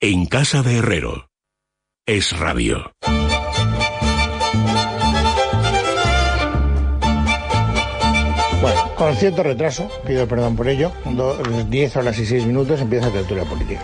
En casa de Herrero. Es Radio. Bueno, con cierto retraso, pido perdón por ello, 10 horas y 6 minutos empieza Tertulia Política.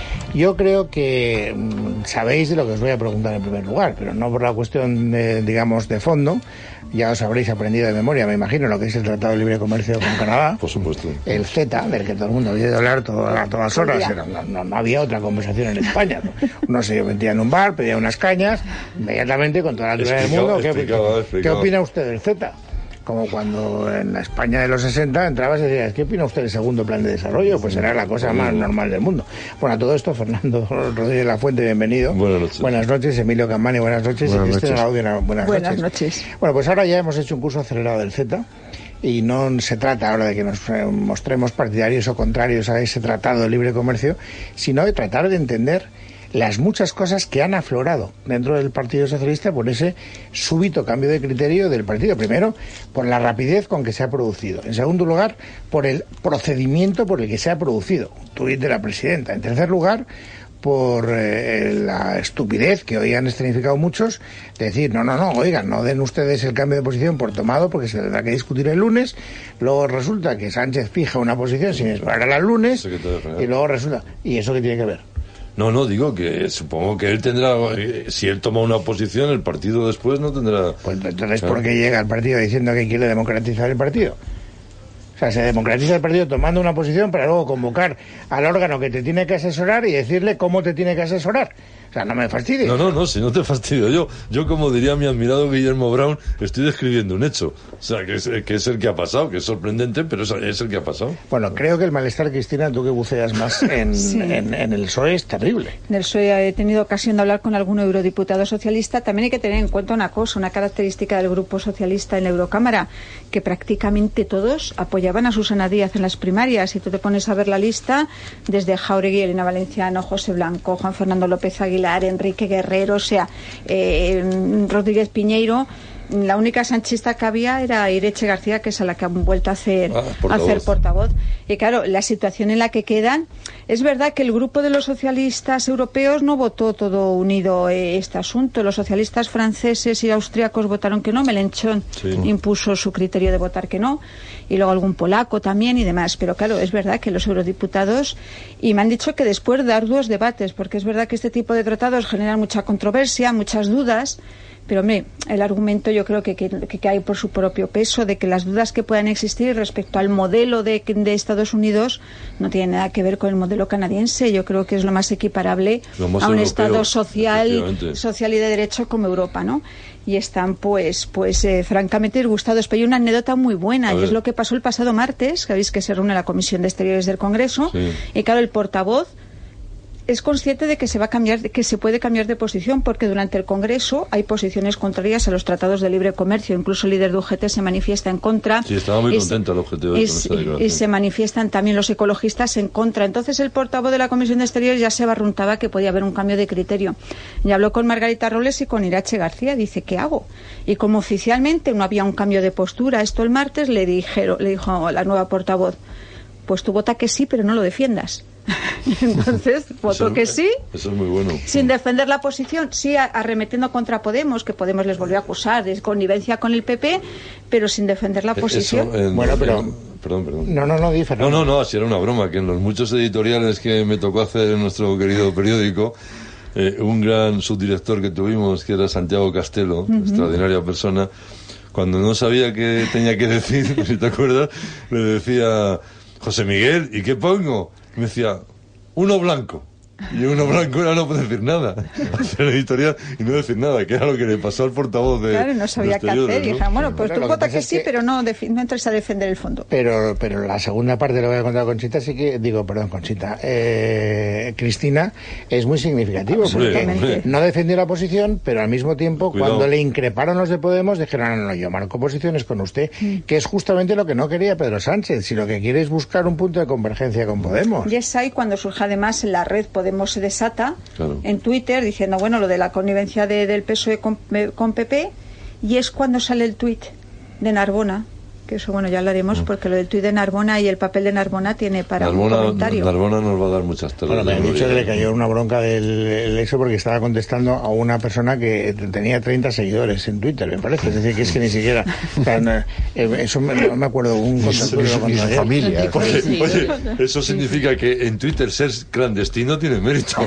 Yo creo que sabéis de lo que os voy a preguntar en primer lugar, pero no por la cuestión, digamos, de fondo. Ya os habréis aprendido de memoria, me imagino, lo que es el Tratado de Libre Comercio con Canadá. Por supuesto. El CETA, del que todo el mundo había de hablar a todas horas. No había otra conversación en España. Uno se metía en un bar, pedía unas cañas, inmediatamente, con toda la naturaleza del mundo. ¿Qué opina usted del CETA? Como cuando en la España de los 60 entrabas y decías, ¿qué opina usted del segundo plan de desarrollo? Pues era la cosa más normal del mundo. Bueno, a todo esto, Fernando Rodríguez Lafuente, bienvenido. Buenas noches. Buenas noches, Emilio Campani, buenas noches. Buenas y Cristina noches. Laudio, buenas noches. Bueno, pues ahora ya hemos hecho un curso acelerado del CETA y no se trata ahora de que nos mostremos partidarios o contrarios a ese tratado de libre comercio, sino de tratar de entender las muchas cosas que han aflorado dentro del Partido Socialista por ese súbito cambio de criterio del partido. Primero, por la rapidez con que se ha producido. En segundo lugar, por el procedimiento por el que se ha producido. Un tuit de la presidenta. En tercer lugar, por la estupidez que hoy han escenificado muchos, de decir, oigan, no den ustedes el cambio de posición por tomado porque se tendrá que discutir el lunes. Luego resulta que Sánchez fija una posición sin esperar al lunes y luego resulta... ¿Y eso qué tiene que ver? No, digo que supongo que él tendrá, si él toma una posición, el partido después no tendrá... Pues entonces, ¿por qué llega el partido diciendo que quiere democratizar el partido? O sea, se democratiza el partido tomando una posición para luego convocar al órgano que te tiene que asesorar y decirle cómo te tiene que asesorar. O sea, no me fastidies. No, si no te fastidio. Yo como diría mi admirado Guillermo Brown, estoy describiendo un hecho. O sea, que es el que ha pasado, que es sorprendente, pero es el que ha pasado. Bueno, creo que el malestar, Cristina, tú que buceas más en el PSOE, es terrible. En el PSOE he tenido ocasión de hablar con algún eurodiputado socialista. También hay que tener en cuenta una cosa, una característica del Grupo Socialista en la Eurocámara, que prácticamente todos apoyaban a Susana Díaz en las primarias. Si tú te pones a ver la lista, desde Jáuregui, Elena Valenciano, José Blanco, Juan Fernando López Aguilar, Enrique Guerrero, Rodríguez Piñeiro, la única sanchista que había era Iretxe García, que es a la que han vuelto a hacer portavoz. Y claro, la situación en la que quedan, es verdad que el grupo de los socialistas europeos no votó todo unido este asunto. Los socialistas franceses y austríacos votaron que no, Mélenchon impuso su criterio de votar que no, y luego algún polaco también y demás. Pero claro, es verdad que los eurodiputados, y me han dicho que después de arduos debates, porque es verdad que este tipo de tratados generan mucha controversia, muchas dudas. Pero, hombre, el argumento yo creo que hay por su propio peso, de que las dudas que puedan existir respecto al modelo de Estados Unidos no tienen nada que ver con el modelo canadiense. Yo creo que es lo más equiparable a un europeo, Estado social y de derecho como Europa, ¿no? Y están, francamente disgustados. Pero hay una anécdota muy buena, y es lo que pasó el pasado martes, que sabéis que se reúne la Comisión de Exteriores del Congreso, y claro, el portavoz es consciente de que se puede cambiar de posición, porque durante el Congreso hay posiciones contrarias a los tratados de libre comercio. Incluso el líder de UGT se manifiesta en contra. Sí, estaba muy contento el objetivo con esta declaración. Y se manifiestan también los ecologistas en contra. Entonces el portavoz de la Comisión de Exteriores ya se barruntaba que podía haber un cambio de criterio. Y habló con Margarita Robles y con Iratxe García. Dice, ¿qué hago? Y como oficialmente no había un cambio de postura, esto el martes le dijo la nueva portavoz, pues tú vota que sí, pero no lo defiendas. Entonces votó que sí. Eso es muy bueno. Sin defender la posición, sí arremetiendo contra Podemos, que Podemos les volvió a acusar de connivencia con el PP, pero sin defender la posición. Perdón. No, di Fernando. No, así era una broma, que en los muchos editoriales que me tocó hacer en nuestro querido periódico, un gran subdirector que tuvimos, que era Santiago Castelo, extraordinaria persona, cuando no sabía qué tenía que decir, si te acuerdas, le decía, José Miguel, ¿y qué pongo? Y me decía, uno blanco. Y uno blanco era no decir nada, hacer editorial y no decir nada, que era lo que le pasó al portavoz de... Claro, no sabía qué hacer, y dijeron, bueno, pues tú vota que sí, pero no entres a defender el fondo. Pero la segunda parte, lo voy a contar a Conchita, Cristina, es muy significativo, porque no defendió la posición, pero al mismo tiempo, cuando le increparon los de Podemos, dijeron, no, yo marco posiciones con usted, que es justamente lo que no quería Pedro Sánchez, si lo que quiere es buscar un punto de convergencia con Podemos. Y es ahí cuando surge además en la red Podemos se desata en Twitter diciendo, bueno, lo de la connivencia del PSOE con PP, y es cuando sale el tuit de Narbona que eso, bueno, ya hablaremos, porque lo del tuit de Narbona y el papel de Narbona tiene para un comentario. Narbona nos va a dar muchas tareas. Bueno, me han dicho que le cayó una bronca del eso porque estaba contestando a una persona que tenía 30 seguidores en Twitter, me parece. Es decir, que es que ni siquiera... O sea, no, eso no me acuerdo, un contacto con su familia. Oye, eso significa que en Twitter ser clandestino tiene mérito.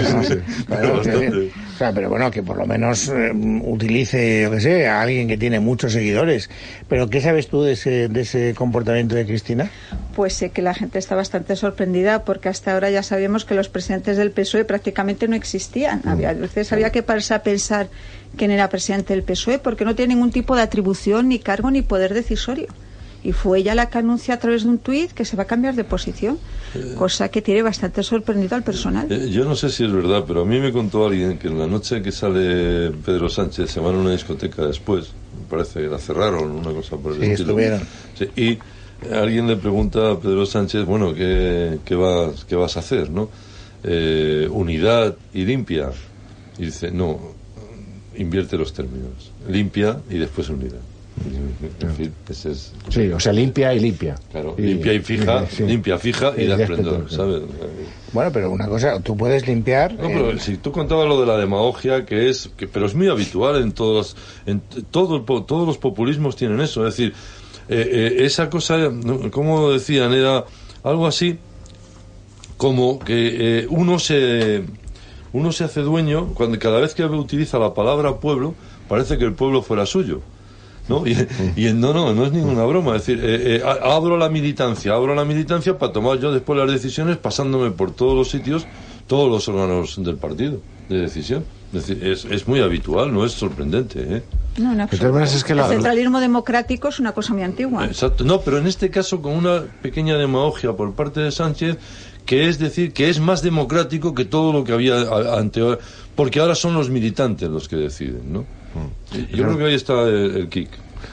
Pero bueno, que por lo menos utilice, yo qué sé, a alguien que tiene muchos seguidores. Pero ¿qué sabes tú de ese comportamiento de Cristina? Pues sé que la gente está bastante sorprendida, porque hasta ahora ya sabíamos que los presidentes del PSOE prácticamente no existían. A veces había que pararse a pensar quién era presidente del PSOE, porque no tiene ningún tipo de atribución, ni cargo, ni poder decisorio. Y fue ella la que anuncia a través de un tuit que se va a cambiar de posición, cosa que tiene bastante sorprendido al personal. Yo no sé si es verdad, pero a mí me contó alguien que en la noche que sale Pedro Sánchez se van a una discoteca después, me parece que la cerraron, una cosa por el estilo. Estuvieron. Sí, y alguien le pregunta a Pedro Sánchez, bueno, ¿qué vas a hacer, no? Unidad y limpia. Y dice, no, invierte los términos. Limpia y después unidad. En fin, ese es... Sí, o sea, limpia y limpia. Claro, limpia y fija, sí. Limpia, fija y da esplendor, ¿sabes? Bueno, pero una cosa, tú puedes limpiar... No, pero si tú contabas lo de la demagogia, pero es muy habitual en todos los populismos tienen eso, es decir, esa cosa, como decían, era algo así como que uno se hace dueño, cuando cada vez que utiliza la palabra pueblo, parece que el pueblo fuera suyo. ¿No? Y no es ninguna broma, es decir, abro la militancia para tomar yo después las decisiones pasándome por todos los sitios, todos los órganos del partido de decisión. Es decir, es muy habitual, no es sorprendente, No, en absoluto. Es que el centralismo democrático es una cosa muy antigua. Exacto, no, pero en este caso con una pequeña demagogia por parte de Sánchez, que es decir, que es más democrático que todo lo que había anterior, porque ahora son los militantes los que deciden, ¿no? Yo creo que ahí está el kick.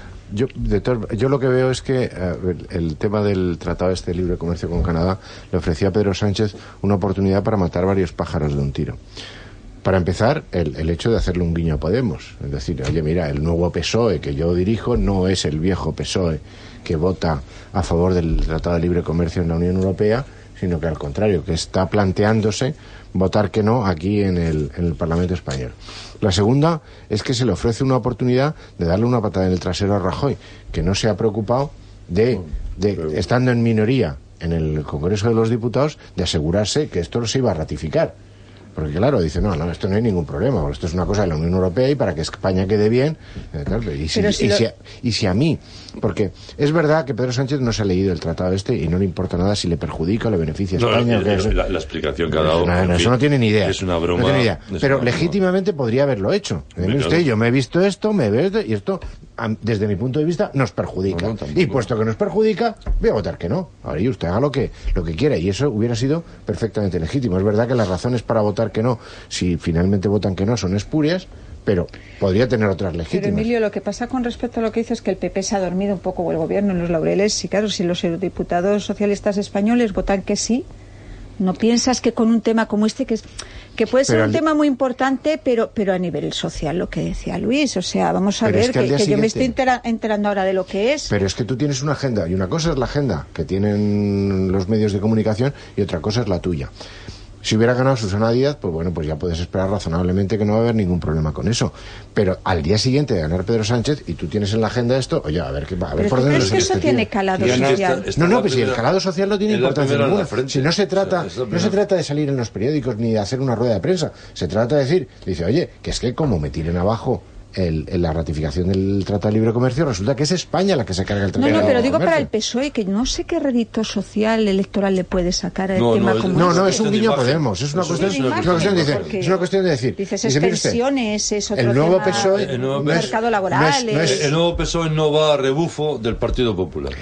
Yo lo que veo es que el tema del tratado de libre comercio con Canadá le ofrecía a Pedro Sánchez una oportunidad para matar varios pájaros de un tiro. Para empezar, el hecho de hacerle un guiño a Podemos, es decir, oye, mira, el nuevo PSOE que yo dirijo no es el viejo PSOE que vota a favor del tratado de libre comercio en la Unión Europea, sino que al contrario, que está planteándose votar que no aquí en el Parlamento español. La segunda es que se le ofrece una oportunidad de darle una patada en el trasero a Rajoy, que no se ha preocupado de estando en minoría en el Congreso de los Diputados, de asegurarse que esto se iba a ratificar. Porque claro, dice, no, esto no hay ningún problema, esto es una cosa de la Unión Europea y para que España quede bien, y si a mí, porque es verdad que Pedro Sánchez no se ha leído el tratado y no le importa nada si le perjudica o le beneficia a España. La explicación que ha dado... Eso no tiene ni idea. Es una broma. No tiene idea. Pero legítimamente podría haberlo hecho. Usted, yo me he visto esto, y esto, desde mi punto de vista, nos perjudica. Y puesto que nos perjudica, voy a votar que no. Ahora, y usted haga lo que quiera, y eso hubiera sido perfectamente legítimo. Es verdad que las razones para votar que no, si finalmente votan que no, son espurias, pero podría tener otras legítimas. Pero Emilio, lo que pasa con respecto a lo que dices es que el PP se ha dormido un poco, o el gobierno en los laureles, y claro, si los diputados socialistas españoles votan que sí, ¿no piensas que con un tema como este, que puede ser un tema muy importante, pero a nivel social, lo que decía Luis, o sea, vamos a ver, que yo me estoy enterando ahora de lo que es. Pero es que tú tienes una agenda, y una cosa es la agenda que tienen los medios de comunicación, y otra cosa es la tuya. Si hubiera ganado Susana Díaz, pues bueno, pues ya puedes esperar razonablemente que no va a haber ningún problema con eso. Pero al día siguiente de ganar Pedro Sánchez, y tú tienes en la agenda esto, oye, a ver por dónde es que eso tiene calado social. Pues si el calado social no tiene importancia ninguna. Si no se trata de salir en los periódicos ni de hacer una rueda de prensa, se trata de decir, dice, oye, que es que como me tiren abajo la ratificación del Tratado de Libre Comercio, resulta que es España la que se carga el Tratado de Libre Comercio. No, pero digo para el PSOE, que no sé qué rédito social electoral le puede sacar al tema como este. No, es un guiño a Podemos, es una cuestión de decir. Dices, es pensiones, es otro el nuevo tema, PSOE, mercado laboral. El nuevo PSOE no va a rebufo del Partido Popular.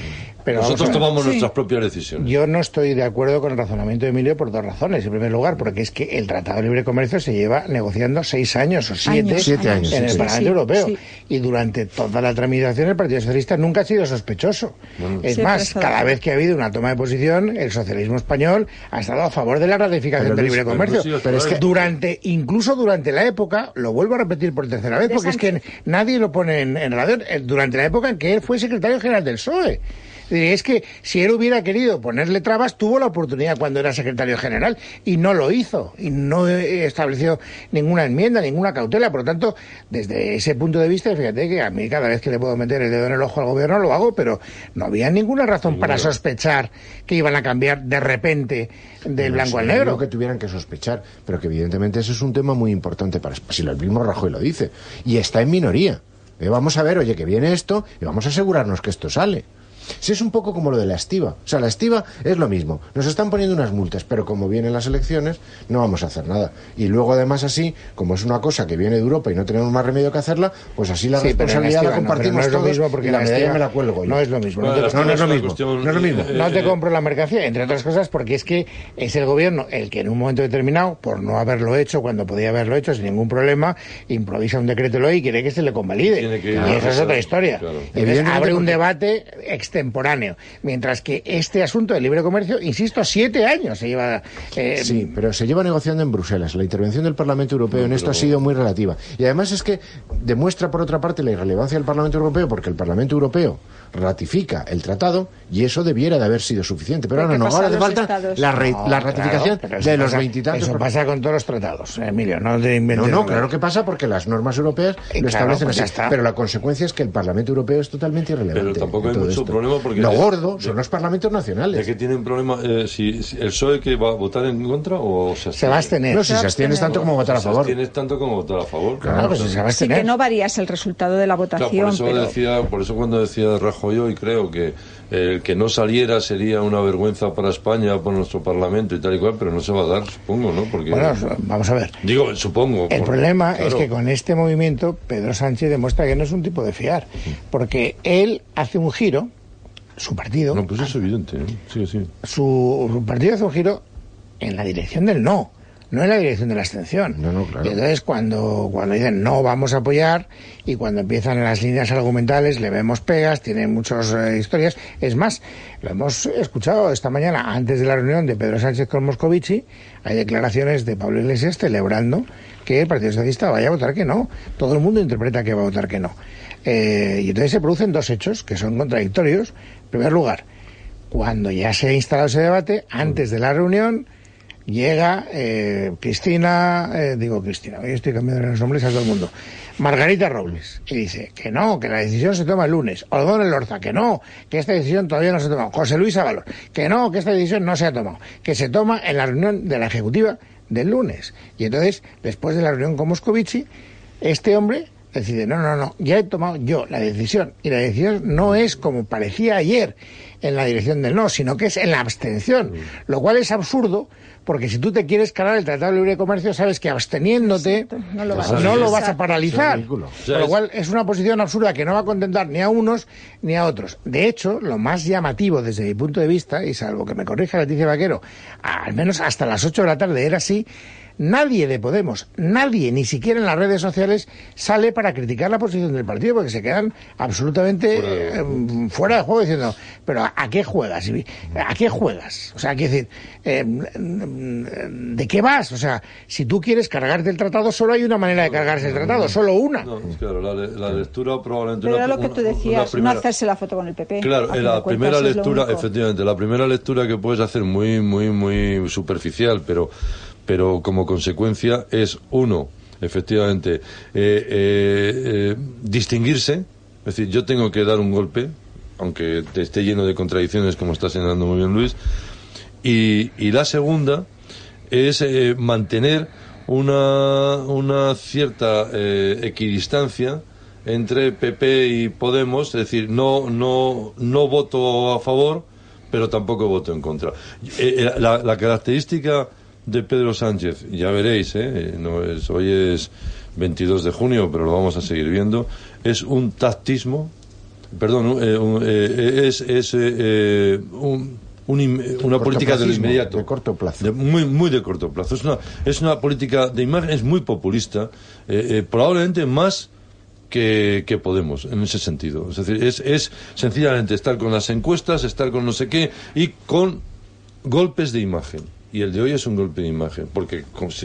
Pero nosotros tomamos nuestras propias decisiones. Yo no estoy de acuerdo con el razonamiento de Emilio por dos razones. En primer lugar, porque es que el Tratado de Libre Comercio se lleva negociando 6 años o 7 años en el Parlamento Europeo. Sí. Y durante toda la tramitación el Partido Socialista nunca ha sido sospechoso. Es más, cada vez que ha habido una toma de posición, el socialismo español ha estado a favor de la ratificación del libre comercio. Pero es que incluso durante la época, lo vuelvo a repetir por tercera vez, porque es que nadie lo pone en radio, durante la época en que él fue secretario general del PSOE. Es que si él hubiera querido ponerle trabas, tuvo la oportunidad cuando era secretario general y no lo hizo, y no estableció ninguna enmienda, ninguna cautela. Por lo tanto, desde ese punto de vista, fíjate que a mí cada vez que le puedo meter el dedo en el ojo al gobierno lo hago, pero no había ninguna razón para sospechar que iban a cambiar de repente del blanco al negro. No que tuvieran que sospechar, pero que evidentemente ese es un tema muy importante para... Si el mismo Rajoy lo dice, y está en minoría. Vamos a ver, oye, que viene esto, y vamos a asegurarnos que esto sale. Si es un poco como lo de la estiba. O sea, la estiba es lo mismo. Nos están poniendo unas multas, pero como vienen las elecciones, no vamos a hacer nada. Y luego, además, así, como es una cosa que viene de Europa y no tenemos más remedio que hacerla, pues así la responsabilidad la compartimos todos. No es lo mismo, porque la medalla me la cuelgo yo. No es lo mismo. No es lo mismo. No te compro la mercancía, entre otras cosas, porque es que es el gobierno el que en un momento determinado, por no haberlo hecho cuando podía haberlo hecho sin ningún problema, improvisa un decreto ley y quiere que se le convalide. Y esa es otra historia. Claro. Entonces, abre un debate extemporáneo. Mientras que este asunto del libre comercio, insisto, 7 años se lleva... Sí, pero se lleva negociando en Bruselas. La intervención del Parlamento Europeo en esto ha sido muy relativa. Y además es que demuestra, por otra parte, la irrelevancia del Parlamento Europeo, porque el Parlamento Europeo ratifica el tratado y eso debiera de haber sido suficiente. Pero ahora no, ahora hace falta la ratificación de los 20 y tantos. Eso pasa con todos los tratados, Emilio, no te inventes. No, claro que pasa porque las normas europeas lo establecen así. Pero la consecuencia es que el Parlamento Europeo es totalmente irrelevante. Pero tampoco hay mucho problema porque... Lo gordo son los parlamentos nacionales. ¿De qué tienen problema? Si el PSOE que va a votar en contra o se va a abstener? No, si se abstienes tanto como votar a favor. Se abstienes tanto como votar a favor. Claro, pues se va a abstener. Sí, que no varías el resultado de la votación. Claro, por eso cuando decía Rajoy hoy, creo que el que no saliera sería una vergüenza para España, por nuestro Parlamento y tal y cual, pero no se va a dar, supongo, ¿no? Porque, bueno, vamos a ver. Digo, supongo. El problema es que con este movimiento Pedro Sánchez demuestra que no es un tipo de fiar, porque él hace un giro, su partido... No, pues es evidente, ¿eh? Sí. Su partido hace un giro en la dirección del no en la dirección de la abstención. No, claro. Y entonces cuando dicen no vamos a apoyar y cuando empiezan las líneas argumentales le vemos pegas, tiene muchas historias. Es más, lo hemos escuchado esta mañana antes de la reunión de Pedro Sánchez con Moscovici, hay declaraciones de Pablo Iglesias celebrando que el Partido Socialista vaya a votar que no. Todo el mundo interpreta que va a votar que no. Y entonces se producen dos hechos que son contradictorios. En primer lugar, cuando ya se ha instalado ese debate, antes de la reunión, llega Cristina, hoy estoy cambiando los nombres a todo el mundo, Margarita Robles, y dice que no, que la decisión se toma el lunes. Odón Elorza, que no, que esta decisión todavía no se ha tomado. José Luis Ábalos, que no, que esta decisión no se ha tomado, que se toma en la reunión de la Ejecutiva del lunes. Y entonces, después de la reunión con Moscovici, este hombre decide, no, ya he tomado yo la decisión, y la decisión no es como parecía ayer en la dirección del no, sino que es en la abstención, lo cual es absurdo, porque si tú te quieres cargar el Tratado de Libre Comercio, sabes que absteniéndote no lo vas a paralizar. Con lo cual es una posición absurda que no va a contentar ni a unos ni a otros. De hecho, lo más llamativo desde mi punto de vista, y salvo que me corrija Leticia Vaquero, al menos hasta las 8 de la tarde era así, nadie de Podemos, nadie, ni siquiera en las redes sociales, sale para criticar la posición del partido, porque se quedan absolutamente fuera de juego diciendo, pero ¿a qué juegas? ¿A qué juegas? O sea, hay que decir, ¿de qué vas? O sea, si tú quieres cargarte el tratado, solo hay una manera de cargarse el tratado, solo una. No, claro, la lectura probablemente... Pero era lo que tú decías, no hacerse la foto con el PP. Claro, la primera lectura, efectivamente, la primera lectura que puedes hacer muy superficial, pero como consecuencia es, uno, efectivamente, distinguirse, es decir, yo tengo que dar un golpe, aunque te esté lleno de contradicciones, como está señalando muy bien Luis, y la segunda es mantener una cierta equidistancia entre PP y Podemos, es decir, no voto a favor, pero tampoco voto en contra. La característica de Pedro Sánchez, ya veréis, hoy es 22 de junio, pero lo vamos a seguir viendo, es un tactismo Perdón, una política de lo inmediato, de corto plazo, muy de corto plazo. Es una política de imagen, es muy populista, probablemente más que Podemos en ese sentido. Es decir, es sencillamente estar con las encuestas, estar con no sé qué y con golpes de imagen. Y el de hoy es un golpe de imagen, porque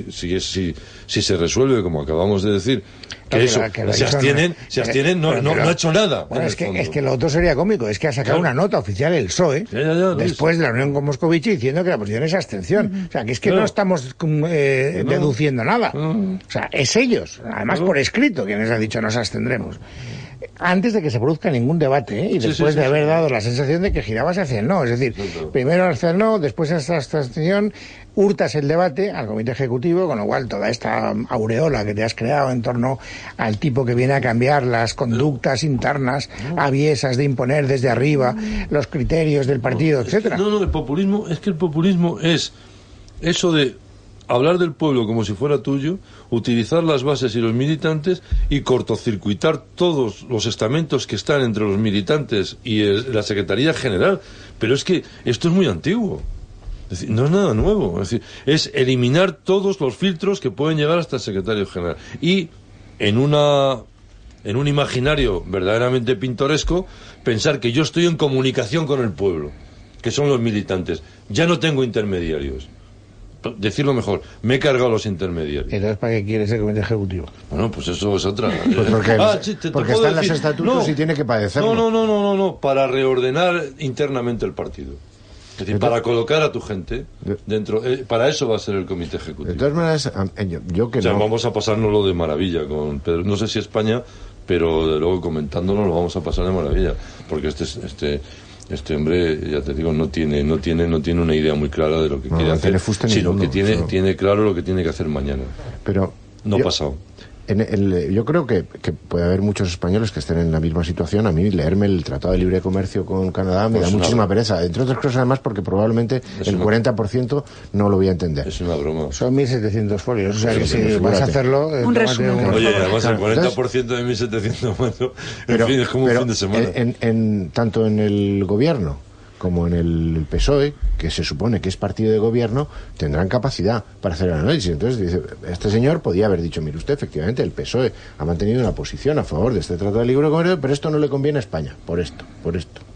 si se resuelve, como acabamos de decir, que se abstienen, no ha hecho nada. Bueno, es que lo otro sería cómico, es que ha sacado una nota oficial el PSOE, después de la reunión con Moscovici, diciendo que la posición es abstención. O sea, que es que no estamos deduciendo nada. O sea, es ellos, además por escrito, quienes han dicho nos abstendremos. Antes de que se produzca ningún debate, y después de haber dado la sensación de que girabas hacia el no. Es decir, primero hacia el no, después hacia esta abstención, hurtas el debate al Comité Ejecutivo, con lo cual toda esta aureola que te has creado en torno al tipo que viene a cambiar las conductas internas aviesas de imponer desde arriba los criterios del partido, etcétera. El populismo es eso de hablar del pueblo como si fuera tuyo, utilizar las bases y los militantes y cortocircuitar todos los estamentos que están entre los militantes y la Secretaría General. Pero es que esto es muy antiguo. Es decir, no es nada nuevo. Es decir, es eliminar todos los filtros que pueden llegar hasta el Secretario General. Y en un imaginario verdaderamente pintoresco, pensar que yo estoy en comunicación con el pueblo, que son los militantes. Ya no tengo intermediarios. Decirlo mejor, me he cargado los intermediarios. Entonces, ¿para qué quieres el Comité Ejecutivo? Bueno, pues eso es otra. Pues porque están los estatutos y tiene que padecerlo. No, para reordenar internamente el partido. Es decir, para colocar a tu gente dentro. Para eso va a ser el Comité Ejecutivo. De todas maneras, yo que vamos a pasárnoslo de maravilla con Pedro. No sé si España, pero de luego comentándolo lo vamos a pasar de maravilla, porque este hombre, ya te digo, no tiene una idea muy clara de lo que quiere hacer, sino que tiene claro lo que tiene que hacer mañana. Pero pasado. Yo creo que puede haber muchos españoles que estén en la misma situación. A mí leerme el Tratado de Libre Comercio con Canadá me da muchísima pereza, entre otras cosas además porque probablemente el 40% no lo voy a entender. Es una broma. Son 1.700 folios, o sea que si vas a hacerlo... Un resumen. Oye, además el 40% de 1.700, bueno, en fin, es como un fin de semana. Tanto en el gobierno como en el PSOE, que se supone que es partido de gobierno, tendrán capacidad para hacer el análisis. Entonces, dice, este señor podía haber dicho, mire usted, efectivamente, el PSOE ha mantenido una posición a favor de este Tratado de Libre Comercio, pero esto no le conviene a España, por esto, por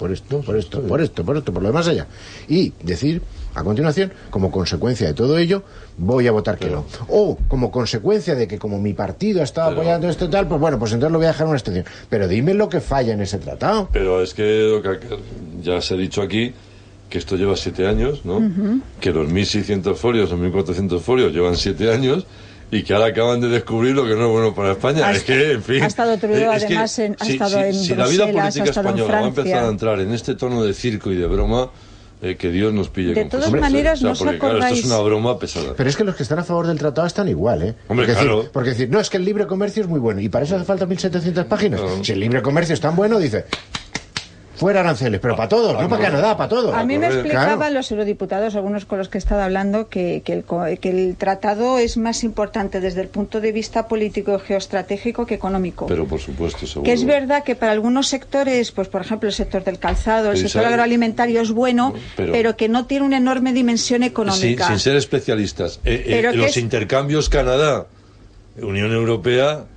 lo demás allá. Y decir, a continuación, como consecuencia de todo ello, voy a votar que no. O como consecuencia de que como mi partido ha estado apoyando esto tal, pues bueno, pues entonces lo voy a dejar una extensión. Pero dime lo que falla en ese tratado. Pero es que ya se ha dicho aquí que esto lleva 7 años, ¿no? Que los 1.600 folios o 1.400 folios llevan 7 años y que ahora acaban de descubrir lo que no es bueno para España. Es que, en fin... Ha estado Trudeau, además, si Bruselas, la vida política española va a Francia. empezar a entrar en este tono de circo y de broma, que Dios nos pille de todas maneras, no os acordáis... Claro, esto es una broma pesada. Pero es que los que están a favor del tratado están igual, ¿eh? Hombre, claro. Porque decir, no, es que el libre comercio es muy bueno y para eso hace falta 1.700 páginas. Si el libre comercio es tan bueno, dice... Fuera aranceles, pero para todos, no para Canadá, para todos. A mí me explicaban los eurodiputados, algunos con los que he estado hablando, que el tratado es más importante desde el punto de vista político, geoestratégico que económico. Pero por supuesto, seguro. Que es verdad que para algunos sectores, pues por ejemplo el sector del calzado, el sector agroalimentario es bueno, pero que no tiene una enorme dimensión económica. Sin ser especialistas. Los intercambios Canadá-Unión Europea...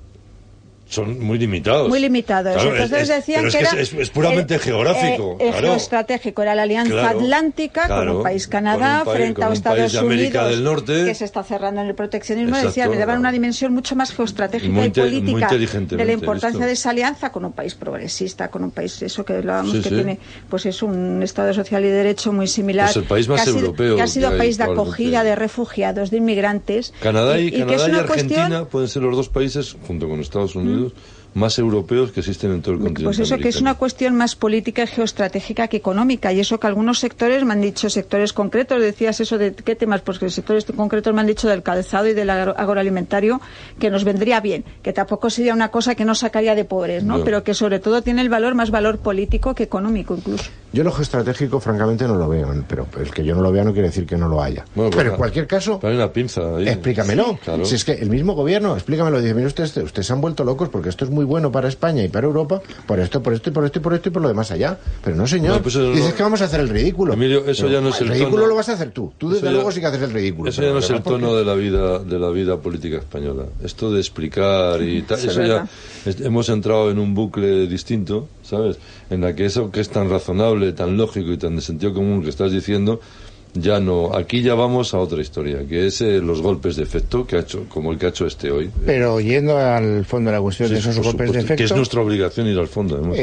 son muy limitados. Muy limitados. Claro, entonces decían que es puramente geográfico. Geoestratégico. Era la Alianza Atlántica con un país Canadá frente a Estados Unidos del Norte, que se está cerrando en el proteccionismo. Decían, le daban una dimensión mucho más geoestratégica y política de la importancia de esa alianza con un país progresista, con un país que hablábamos que tiene pues es un Estado social y de derecho muy similar. Pues el país más europeo. Que ha sido país de acogida de refugiados, de inmigrantes. Canadá y Argentina pueden ser los dos países, junto con Estados Unidos, más europeos que existen en todo el continente. Pues eso, americano. Que es una cuestión más política y geoestratégica que económica, y eso que algunos sectores me han dicho, sectores concretos, decías eso de qué temas, pues que sectores concretos me han dicho del calzado y del agroalimentario, que nos vendría bien, que tampoco sería una cosa que nos sacaría de pobres, ¿no? Pero que sobre todo tiene más valor político que económico incluso. Yo lo geoestratégico francamente no lo veo, pero el que yo no lo vea no quiere decir que no lo haya. Bueno, pero en cualquier caso, hay una pinza ahí. Explícamelo. Sí, claro. Si es que el mismo gobierno, explícamelo, dice, mire usted se han vuelto locos porque esto es muy muy bueno para España y para Europa, por esto y por lo demás allá. Pero no, señor, pues dices que vamos a hacer el ridículo. Emilio, eso ya no es el ridículo tono. Lo vas a hacer tú desde luego sí que haces el ridículo. Eso ya no es el tono de la vida política española. Esto de explicar y tal, eso ya hemos entrado en un bucle distinto, ¿sabes? En la que eso que es tan razonable, tan lógico y tan de sentido común que estás diciendo, ya no. Aquí ya vamos a otra historia, que es los golpes de efecto que ha hecho, como el que ha hecho hoy. Pero yendo al fondo de la cuestión de esos golpes de efecto, que es nuestra obligación ir al fondo, además.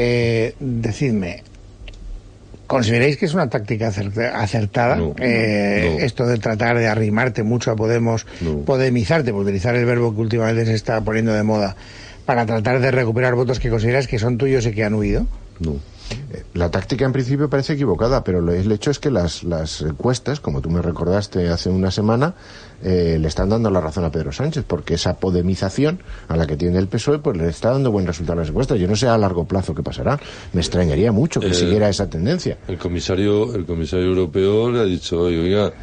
Decidme, ¿consideráis que es una táctica acertada? No. Esto de tratar de arrimarte mucho a Podemos, podemizarte, por utilizar el verbo que últimamente se está poniendo de moda, para tratar de recuperar votos que consideras que son tuyos y que han huido? No. La táctica en principio parece equivocada, pero el hecho es que las encuestas, como tú me recordaste hace una semana, le están dando la razón a Pedro Sánchez, porque esa podemización a la que tiene el PSOE pues le está dando buen resultado a las encuestas. Yo no sé a largo plazo qué pasará. Me extrañaría mucho que siguiera esa tendencia. El comisario europeo le ha dicho, oiga,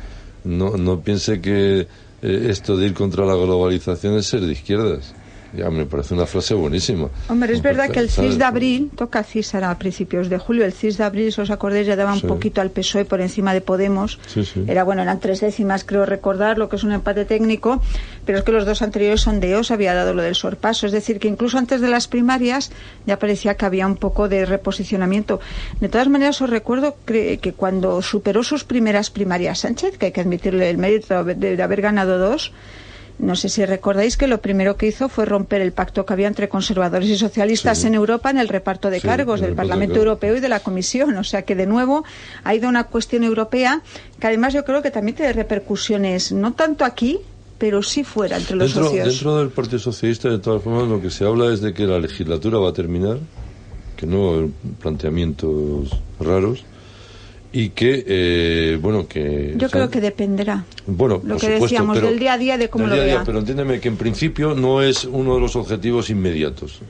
no piense que esto de ir contra la globalización es ser de izquierdas. Ya, me parece una frase buenísima. Hombre, es verdad que el 6 de abril, toca César a principios de julio, el 6 de abril, si os acordáis, ya daba un poquito al PSOE por encima de Podemos. Sí. Eran 3 décimas, creo recordar, lo que es un empate técnico, pero es que los dos anteriores sondeos había dado lo del sorpaso. Es decir, que incluso antes de las primarias ya parecía que había un poco de reposicionamiento. De todas maneras, os recuerdo que cuando superó sus primeras primarias Sánchez, que hay que admitirle el mérito de haber ganado 2, no sé si recordáis que lo primero que hizo fue romper el pacto que había entre conservadores y socialistas en Europa en el reparto de cargos del Parlamento Europeo y de la Comisión. O sea que de nuevo ha ido una cuestión europea que además yo creo que también tiene repercusiones, no tanto aquí, pero sí fuera entre los socios. Dentro del Partido Socialista, de todas formas, lo que se habla es de que la legislatura va a terminar, que no planteamientos raros. Y que, que... Yo creo que dependerá. Bueno, lo por que supuesto, decíamos, pero, del día a día, de cómo lo vea. Pero entiéndeme que en principio no es uno de los objetivos inmediatos.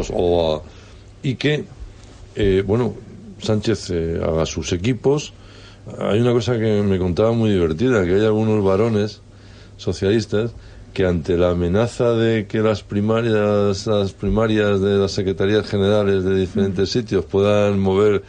Y que, Sánchez haga sus equipos. Hay una cosa que me contaba muy divertida, que hay algunos varones socialistas que ante la amenaza de que las primarias de las secretarías generales de diferentes sitios puedan mover...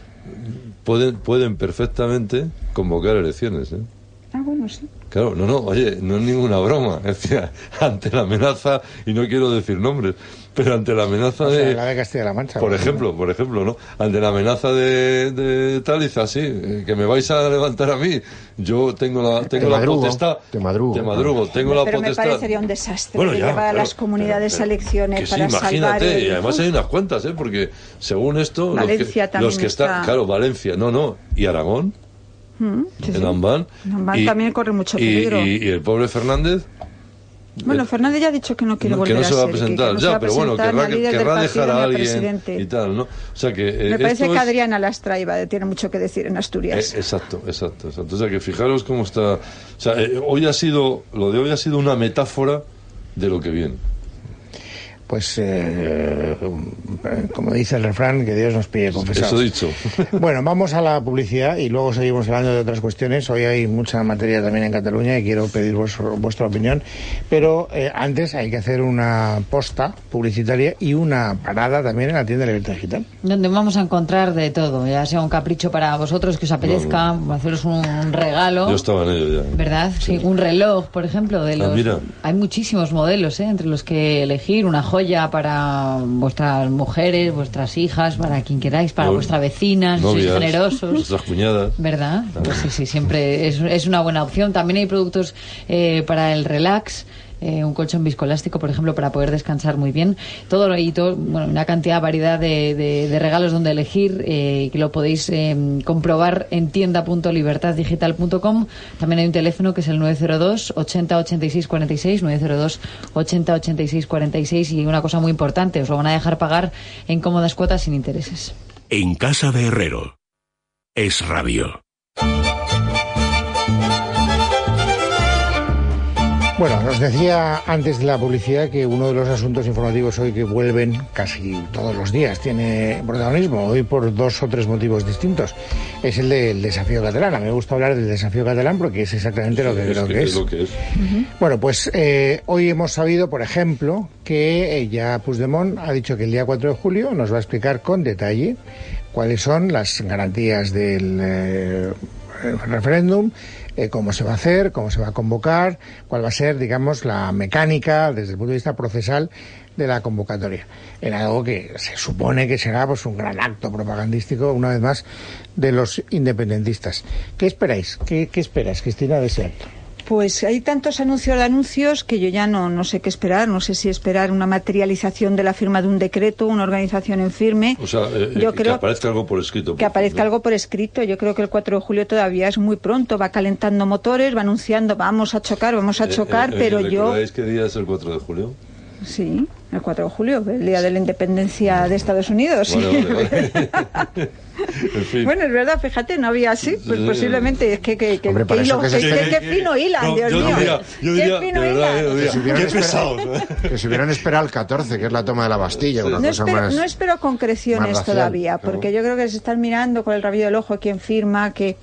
Pueden perfectamente convocar elecciones, bueno, sí. Claro, oye, no es ninguna broma. Es decir, ante la amenaza, y no quiero decir nombres, pero ante la amenaza de... la de Castilla-La Mancha. Por ejemplo, ¿no? Ante la amenaza de tal, dice así, que me vais a levantar a mí. Yo tengo la potestad. Te madrugo. Tengo la potestad. Pero me parecería un desastre llevar a las comunidades a elecciones para imagínate, salvar... y además hay unas cuantas, porque según esto... Valencia los que están... Claro, Valencia, y Aragón. En Ambán también corre mucho peligro. Y el pobre Fernández. Bueno, Fernández ya ha dicho que no quiere volver a ser. Que no se va a presentar, pero bueno, querrá dejar a alguien y tal, ¿no? O sea que... Me parece que Adriana Lastra tiene mucho que decir en Asturias. Exacto. O sea que fijaros cómo está... O sea, lo de hoy ha sido una metáfora de lo que viene. Pues, como dice el refrán, que Dios nos pille confesados. Eso dicho. Bueno, vamos a la publicidad y luego seguimos hablando de otras cuestiones. Hoy hay mucha materia también en Cataluña y quiero pedir vuestra opinión. Pero antes hay que hacer una posta publicitaria y una parada también en la tienda de Libertad Digital. Donde vamos a encontrar de todo, ya sea un capricho para vosotros que os apetezca, haceros un regalo. Yo estaba en ello ya. ¿Verdad? Sí, un reloj, por ejemplo. Mira. Hay muchísimos modelos, entre los que elegir una joya para vuestras mujeres, vuestras hijas, para quien queráis, para vuestra vecina, si sois generosos. Vuestras cuñadas. ¿Verdad? Pues sí, siempre es una buena opción. También hay productos para el relax. Un colchón viscoelástico, por ejemplo, para poder descansar muy bien. Una cantidad, variedad de regalos donde elegir, que lo podéis comprobar en tienda.libertaddigital.com. También hay un teléfono que es el 902 80 86 46, 902 80 86 46, y una cosa muy importante, os lo van a dejar pagar en cómodas cuotas sin intereses. En casa de Herrero. Es Radio. Bueno, nos decía antes de la publicidad que uno de los asuntos informativos hoy que vuelven casi todos los días tiene protagonismo, hoy por 2 o 3 motivos distintos. Es el del desafío catalán. A mí me gusta hablar del desafío catalán porque es exactamente lo que creo que es. Bueno, pues hoy hemos sabido, por ejemplo, que ya Puigdemont ha dicho que el día 4 de julio nos va a explicar con detalle cuáles son las garantías del referéndum, cómo se va a hacer, cómo se va a convocar, cuál va a ser, digamos, la mecánica desde el punto de vista procesal de la convocatoria, en algo que se supone que será pues un gran acto propagandístico, una vez más, de los independentistas. ¿Qué esperáis? ¿Qué esperas, Cristina, de ese acto? Pues hay tantos anuncios que yo ya no sé qué esperar. No sé si esperar una materialización de la firma de un decreto, una organización en firme. O sea, yo creo que aparezca algo por escrito. Que aparezca algo por escrito. Yo creo que el 4 de julio todavía es muy pronto. Va calentando motores, va anunciando vamos a chocar, pero yo... ¿Recordáis qué día es el 4 de julio? Sí, el 4 de julio, el día de la independencia de Estados Unidos. Vale. En fin. Bueno, es verdad, fíjate, no había así, pues posiblemente es que Hombre, qué fino hilan, Dios mío. Qué fino hilan. Qué pesados. Que se hubieran esperado el 14, que es la toma de la Bastilla. No espero concreciones todavía, porque yo creo que se están mirando con el rabillo del ojo quién firma, que...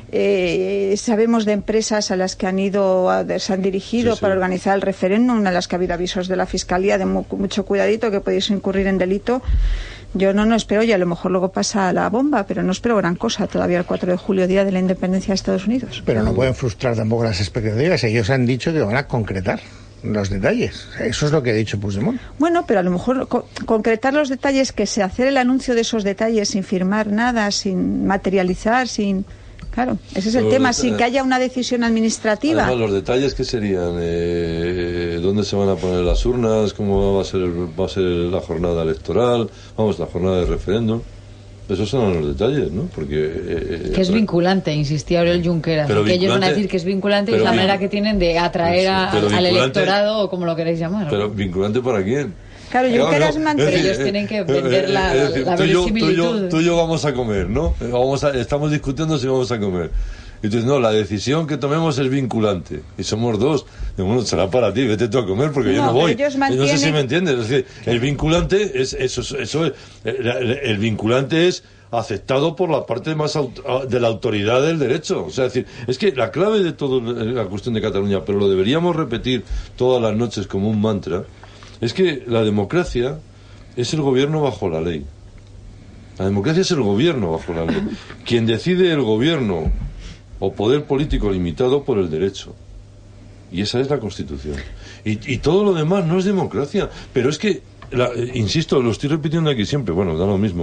sabemos de empresas a las que se han dirigido para organizar el referéndum, a las que ha habido avisos de la Fiscalía de mucho cuidadito, que podéis incurrir en delito. Yo no espero, y a lo mejor luego pasa la bomba, pero no espero gran cosa todavía el 4 de julio, día de la independencia de Estados Unidos. Pero no pueden frustrar tampoco las expectativas. Ellos han dicho que van a concretar los detalles. Eso es lo que ha dicho Puigdemont. Bueno, pero a lo mejor concretar los detalles, que se hacer el anuncio de esos detalles sin firmar nada, sin materializar, sin... Claro, ese es el tema, sin que haya una decisión administrativa. Además, los detalles que serían, dónde se van a poner las urnas, cómo va a ser la jornada electoral, la jornada de referéndum. Esos son los detalles, ¿no? Porque que es vinculante, insistía Oriol Junqueras, que ellos van a decir que es vinculante y es la manera que tienen de atraer al electorado, o como lo queráis llamar. Pero ¿vinculante para quién? Claro, Junqueras pero ellos tienen que vender la verosimilitud. Tú y yo vamos a comer, ¿no? Estamos discutiendo si vamos a comer. Y tú dices, no, la decisión que tomemos es vinculante. Y somos dos. Y bueno, será para ti, vete tú a comer porque yo no voy. No sé si me entiendes. Es decir, el vinculante es eso. El vinculante es aceptado por la parte más de la autoridad del derecho. O sea, es decir, es que la clave de toda la cuestión de Cataluña, pero lo deberíamos repetir todas las noches como un mantra, es que la democracia es el gobierno bajo la ley. La democracia es el gobierno bajo la ley. Quien decide el gobierno o poder político limitado por el derecho. Y esa es la Constitución. Y todo lo demás no es democracia. Pero es que, insisto, lo estoy repitiendo aquí siempre, bueno, da lo mismo.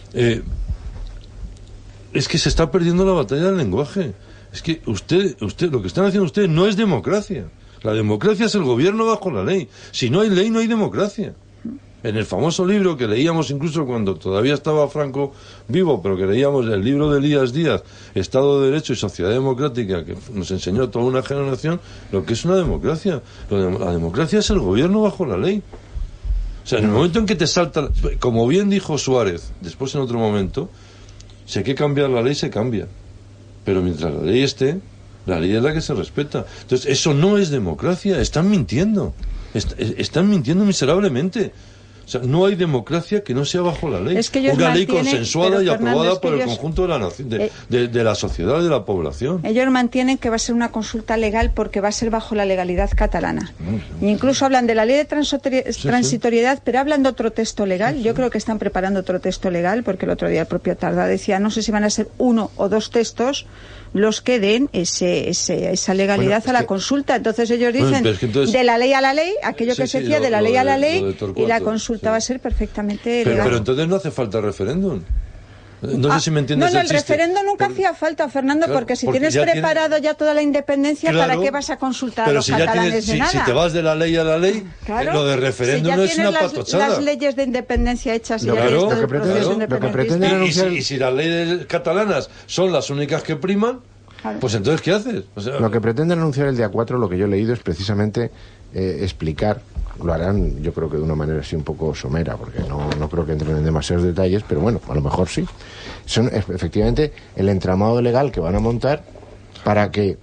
Es que se está perdiendo la batalla del lenguaje. Es que usted, lo que están haciendo ustedes no es democracia. La democracia es el gobierno bajo la ley. Si no hay ley, no hay democracia. En el famoso libro que leíamos incluso cuando todavía estaba Franco vivo, pero que leíamos el libro de Elías Díaz, Estado de Derecho y Sociedad Democrática, que nos enseñó a toda una generación lo que es una democracia. La democracia es el gobierno bajo la ley. O sea, en el momento en que te salta, como bien dijo Suárez, después en otro momento, si hay que cambiar la ley, se cambia. Pero mientras la ley esté, la ley es la que se respeta. Entonces, eso no es democracia. Están mintiendo. Están mintiendo miserablemente. O sea, no hay democracia que no sea bajo la ley. Es que una ley consensuada y aprobada por el conjunto de la nación, de la sociedad y de la población. Ellos mantienen que va a ser una consulta legal porque va a ser bajo la legalidad catalana. Y incluso hablan de la ley de transitoriedad, pero hablan de otro texto legal. Yo creo que están preparando otro texto legal, porque el otro día el propio Tardá decía, no sé si van a ser 1 o 2 textos los que den esa legalidad a la consulta. Entonces ellos dicen, de la ley a la ley, aquello que se decía de la ley a la ley, y la consulta va a ser perfectamente legal. Pero entonces no hace falta referéndum. No sé si me entiendes. No, el referéndum nunca hacía falta, Fernando, claro, porque si tienes preparado ya toda la independencia, claro, ¿para qué vas a consultar a los catalanes de nada? Si te vas de la ley a la ley, claro, lo de referéndum no es una patochada. Las leyes de independencia hechas y claro, ya lo que pretenden anunciar... Y si las leyes catalanas son las únicas que priman, claro, pues entonces ¿qué haces? O sea, lo que pretenden anunciar el día 4, lo que yo he leído, es precisamente explicar. Lo harán, yo creo que de una manera así un poco somera, porque no creo que entren en demasiados detalles, pero bueno, a lo mejor sí. Son efectivamente el entramado legal que van a montar para que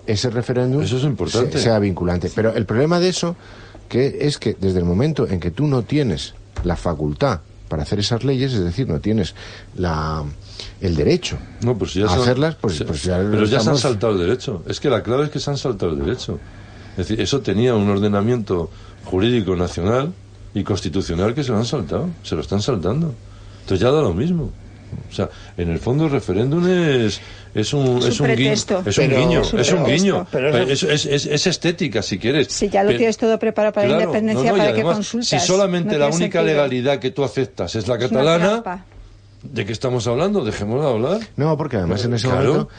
ese referéndum eso es importante, sea vinculante. Pero el problema de eso es que desde el momento en que tú no tienes la facultad para hacer esas leyes, es decir, no tienes el derecho a hacerlas, pues ya pero ya se han saltado el derecho. Es que la clave es que se han saltado el derecho. Es decir, eso tenía un ordenamiento jurídico nacional y constitucional que se lo han saltado, se lo están saltando. Entonces ya da lo mismo. O sea, en el fondo el referéndum es un guiño. Es estética, si quieres. Si ya lo tienes todo preparado para la independencia, ¿para qué consultas? Si solamente la única legalidad que tú aceptas es la catalana, ¿de qué estamos hablando? Dejémoslo hablar. No, porque además en ese momento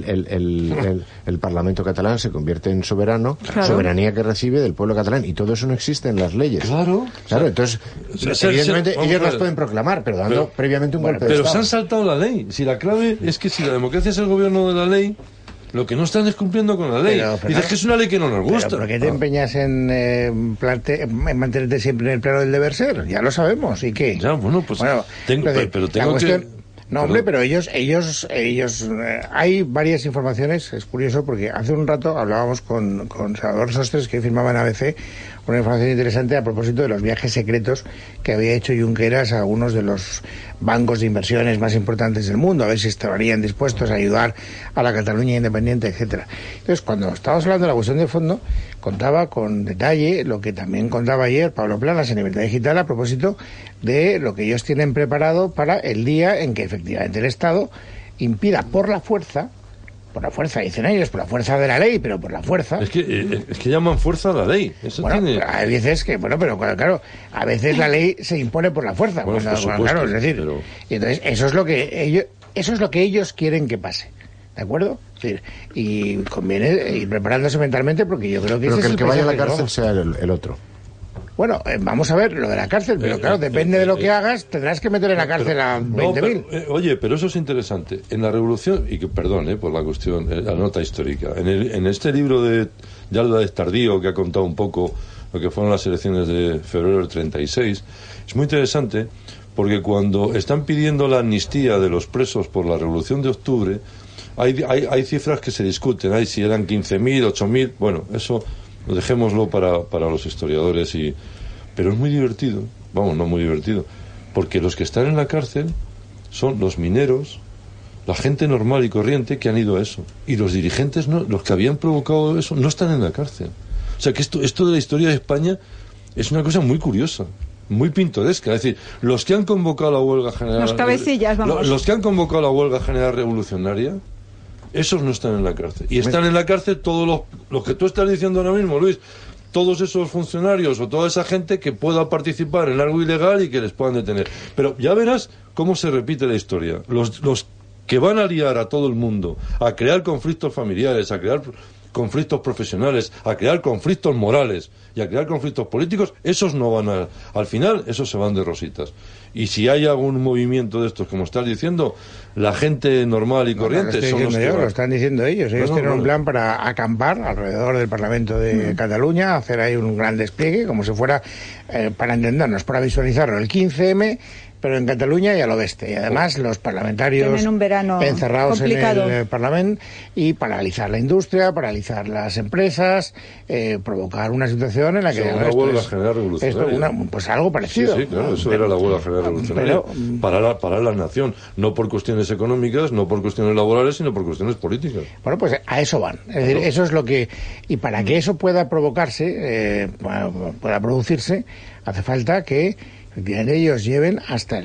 el Parlamento catalán se convierte en soberano, soberanía que recibe del pueblo catalán, y todo eso no existe en las leyes. Claro, entonces, evidentemente ellos las pueden proclamar, pero dando previamente un golpe de Estado. Pero se han saltado la ley. Si la clave es que si la democracia es el gobierno de la ley, lo que no están es cumpliendo con la ley. Dices que es una ley que no nos gusta. ¿Pero por qué te empeñas en mantenerte siempre en el plano del deber ser? Ya lo sabemos. ¿Y qué? Ya, bueno, pues tengo que... No, hombre, pero ellos hay varias informaciones. Es curioso porque hace un rato hablábamos con Salvador Sostres, que firmaba en ABC, una información interesante a propósito de los viajes secretos que había hecho Junqueras a algunos de los bancos de inversiones más importantes del mundo, a ver si estarían dispuestos a ayudar a la Cataluña independiente, etcétera. Entonces, cuando estábamos hablando de la cuestión de fondo, contaba con detalle lo que también contaba ayer Pablo Planas en Libertad Digital a propósito de lo que ellos tienen preparado para el día en que efectivamente el Estado impida por la fuerza, dicen ellos, por la fuerza de la ley, pero por la fuerza. Es que llaman fuerza a la ley. Eso hay veces que, pero claro, a veces la ley se impone por la fuerza. Por supuesto, es decir, y entonces eso es lo que ellos quieren que pase. ¿De acuerdo? Es decir, y conviene ir preparándose mentalmente porque yo creo que pero que el que vaya a la cárcel sea el otro. Bueno, vamos a ver lo de la cárcel, pero claro, depende de lo que hagas, tendrás que meter en la cárcel a 20.000. Oye, pero eso es interesante. En la Revolución, y que perdón por la cuestión, la nota histórica, en este libro de Álvarez Tardío, que ha contado un poco lo que fueron las elecciones de febrero del 36, es muy interesante porque cuando están pidiendo la amnistía de los presos por la Revolución de Octubre, hay cifras que se discuten, hay si eran 15.000, 8.000, bueno, eso dejémoslo para los historiadores, pero es muy divertido, no muy divertido, porque los que están en la cárcel son los mineros, la gente normal y corriente que han ido a eso, y los dirigentes, no, los que habían provocado eso, no están en la cárcel. O sea que esto de la historia de España es una cosa muy curiosa, muy pintoresca. Es decir, los que han convocado la huelga general, los cabecillas, vamos. Los que han convocado la huelga general revolucionaria, esos no están en la cárcel. Y están en la cárcel todos los que tú estás diciendo ahora mismo, Luis, todos esos funcionarios o toda esa gente que pueda participar en algo ilegal y que les puedan detener. Pero ya verás cómo se repite la historia. Los que van a liar a todo el mundo, a crear conflictos familiares, a crear conflictos profesionales, a crear conflictos morales y a crear conflictos políticos, esos no van al final, esos se van de rositas. Y si hay algún movimiento de estos, como estás diciendo, la gente normal y corriente son los que lo están diciendo ellos. Ellos tienen un plan para acampar alrededor del Parlamento de Cataluña, hacer ahí un gran despliegue, como si fuera, para entendernos, para visualizarlo, el 15M, pero en Cataluña y al oeste. Y además los parlamentarios tienen un verano encerrados complicado en el Parlamento, y paralizar la industria, paralizar las empresas, provocar una situación en la que... una huelga general revolucionaria. Pues algo parecido. Sí, claro, eso era la huelga general revolucionaria. Para la nación, no por cuestiones económicas, no por cuestiones laborales, sino por cuestiones políticas. Bueno, pues a eso van. Es decir, eso es lo que... Y para que eso pueda provocarse, pueda producirse, hace falta que ellos lleven hasta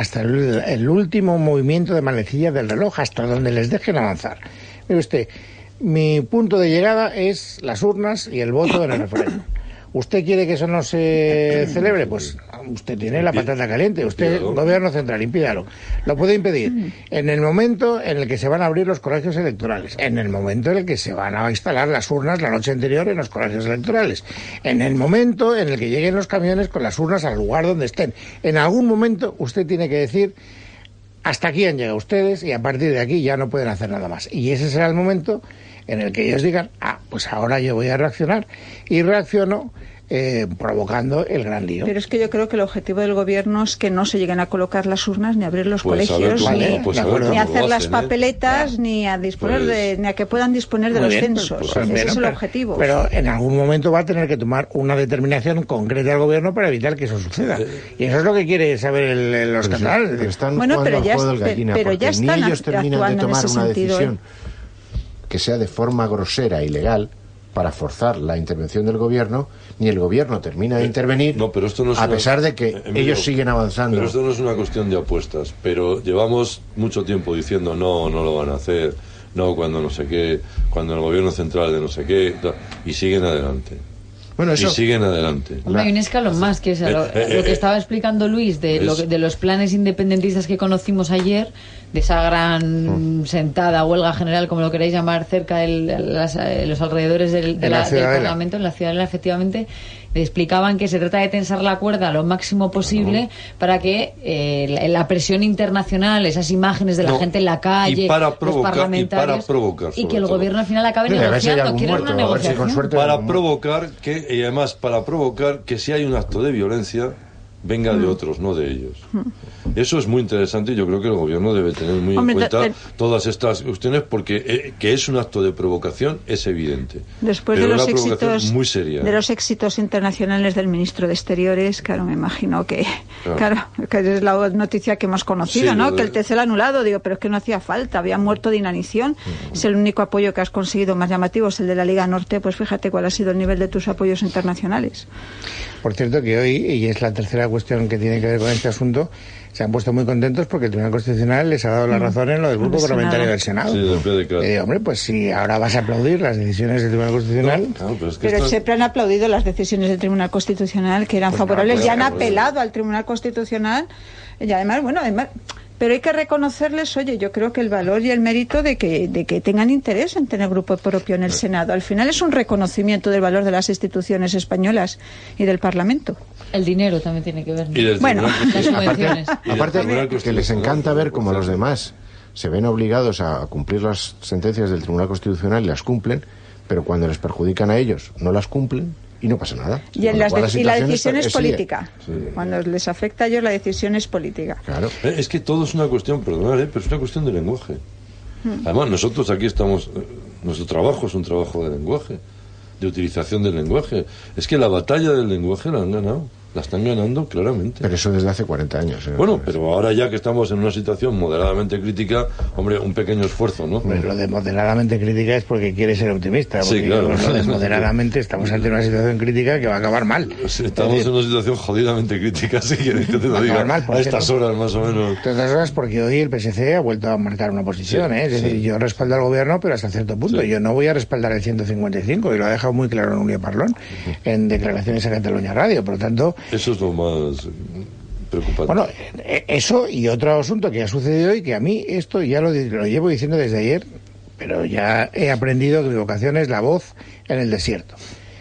el último movimiento de manecilla del reloj, hasta donde les dejen avanzar. Mire usted, mi punto de llegada es las urnas y el voto en el referéndum. ¿Usted quiere que eso no se celebre? Pues usted tiene la patata caliente. Usted, gobierno central, impídalo. Lo puede impedir en el momento en el que se van a abrir los colegios electorales, en el momento en el que se van a instalar las urnas la noche anterior en los colegios electorales, en el momento en el que lleguen los camiones con las urnas al lugar donde estén. En algún momento usted tiene que decir: hasta aquí han llegado ustedes y a partir de aquí ya no pueden hacer nada más. Y ese será el momento en el que ellos digan: pues ahora yo voy a reaccionar. Y reacciono provocando el gran lío. Pero es que yo creo que el objetivo del gobierno es que no se lleguen a colocar las urnas, ni abrir los colegios, ni hacer las papeletas, ni a disponer ni a que puedan disponer de los censos. Ese es el objetivo. Pero en algún momento va a tener que tomar una determinación concreta del gobierno para evitar que eso suceda. Y eso es lo que quiere saber los catalanes. Bueno, pero ya están ellos terminan de tomar una decisión que sea de forma grosera y legal para forzar la intervención del gobierno, ni el gobierno termina de intervenir, pero esto no es a pesar de que ellos siguen avanzando. Pero esto no es una cuestión de apuestas, pero llevamos mucho tiempo diciendo no lo van a hacer, no cuando no sé qué, cuando el gobierno central de no sé qué, y siguen adelante. Bueno, eso... Y siguen adelante. Hombre, hay un escalón más, que es lo que estaba explicando Luis, de los planes independentistas que conocimos ayer, de esa gran sentada, huelga general, como lo queráis llamar, cerca de los alrededores del Parlamento, en la Ciudadela, efectivamente, explicaban que se trata de tensar la cuerda lo máximo posible para que la presión internacional, esas imágenes de la gente en la calle, los parlamentarios, y que el gobierno al final acabe negociando. ¿Quieren una negociación? Para provocar que si hay un acto de violencia venga de otros, no de ellos. Eso es muy interesante y yo creo que el gobierno debe tener muy en cuenta todas estas cuestiones, porque que es un acto de provocación es evidente. Después pero de los éxitos muy seria. De los éxitos internacionales del ministro de Exteriores, claro, me imagino que que es la noticia que hemos conocido, ¿no? Que el TC lo ha anulado, pero es que no hacía falta, había muerto de inanición. Es el único apoyo que has conseguido más llamativo, es el de la Liga Norte, pues fíjate cuál ha sido el nivel de tus apoyos internacionales. Por cierto que hoy, y es la tercera cuestión que tiene que ver con este asunto, se han puesto muy contentos porque el Tribunal Constitucional les ha dado la razón en lo del grupo parlamentario del Senado. Hombre, pues si ahora vas a aplaudir las decisiones del Tribunal Constitucional... Pero siempre han aplaudido las decisiones del Tribunal Constitucional que eran favorables, ya han apelado al Tribunal Constitucional, y además, pero hay que reconocerles, yo creo que el valor y el mérito de que tengan interés en tener grupo propio en el Senado. Al final es un reconocimiento del valor de las instituciones españolas y del Parlamento. El dinero también tiene que ver, ¿no? Las subvenciones. Aparte que les encanta ver cómo los demás se ven obligados a cumplir las sentencias del Tribunal Constitucional y las cumplen, pero cuando les perjudican a ellos no las cumplen y no pasa nada. Y la decisión es política. Cuando les afecta a ellos, la decisión es política. Claro. Es que todo es una cuestión, perdonad, pero es una cuestión de lenguaje. Además, nosotros aquí estamos, nuestro trabajo es un trabajo de lenguaje, de utilización del lenguaje. Es que la batalla del lenguaje la han ganado. La están ganando claramente. Pero eso desde hace 40 años. Bueno, pero ahora ya que estamos en una situación moderadamente crítica, hombre, un pequeño esfuerzo, ¿no? Lo de moderadamente crítica es porque quiere ser optimista. Sí, claro. Lo de moderadamente estamos ante una situación crítica que va a acabar mal. Estamos en una situación jodidamente crítica, si quieres que te lo diga. A estas horas, más o menos. A estas horas, porque hoy el PSC ha vuelto a marcar una posición, Es decir, yo respaldo al gobierno, pero hasta cierto punto. Yo no voy a respaldar el 155, y lo ha dejado muy claro en Núria Parlon, en declaraciones a Cataluña Radio. Por lo tanto... Eso es lo más preocupante. Bueno, eso y otro asunto que ha sucedido hoy, que a mí esto ya lo llevo diciendo desde ayer, pero ya he aprendido que mi vocación es la voz en el desierto.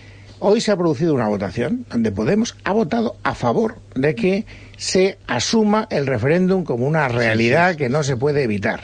Hoy se ha producido una votación donde Podemos ha votado a favor de que se asuma el referéndum como una realidad que no se puede evitar.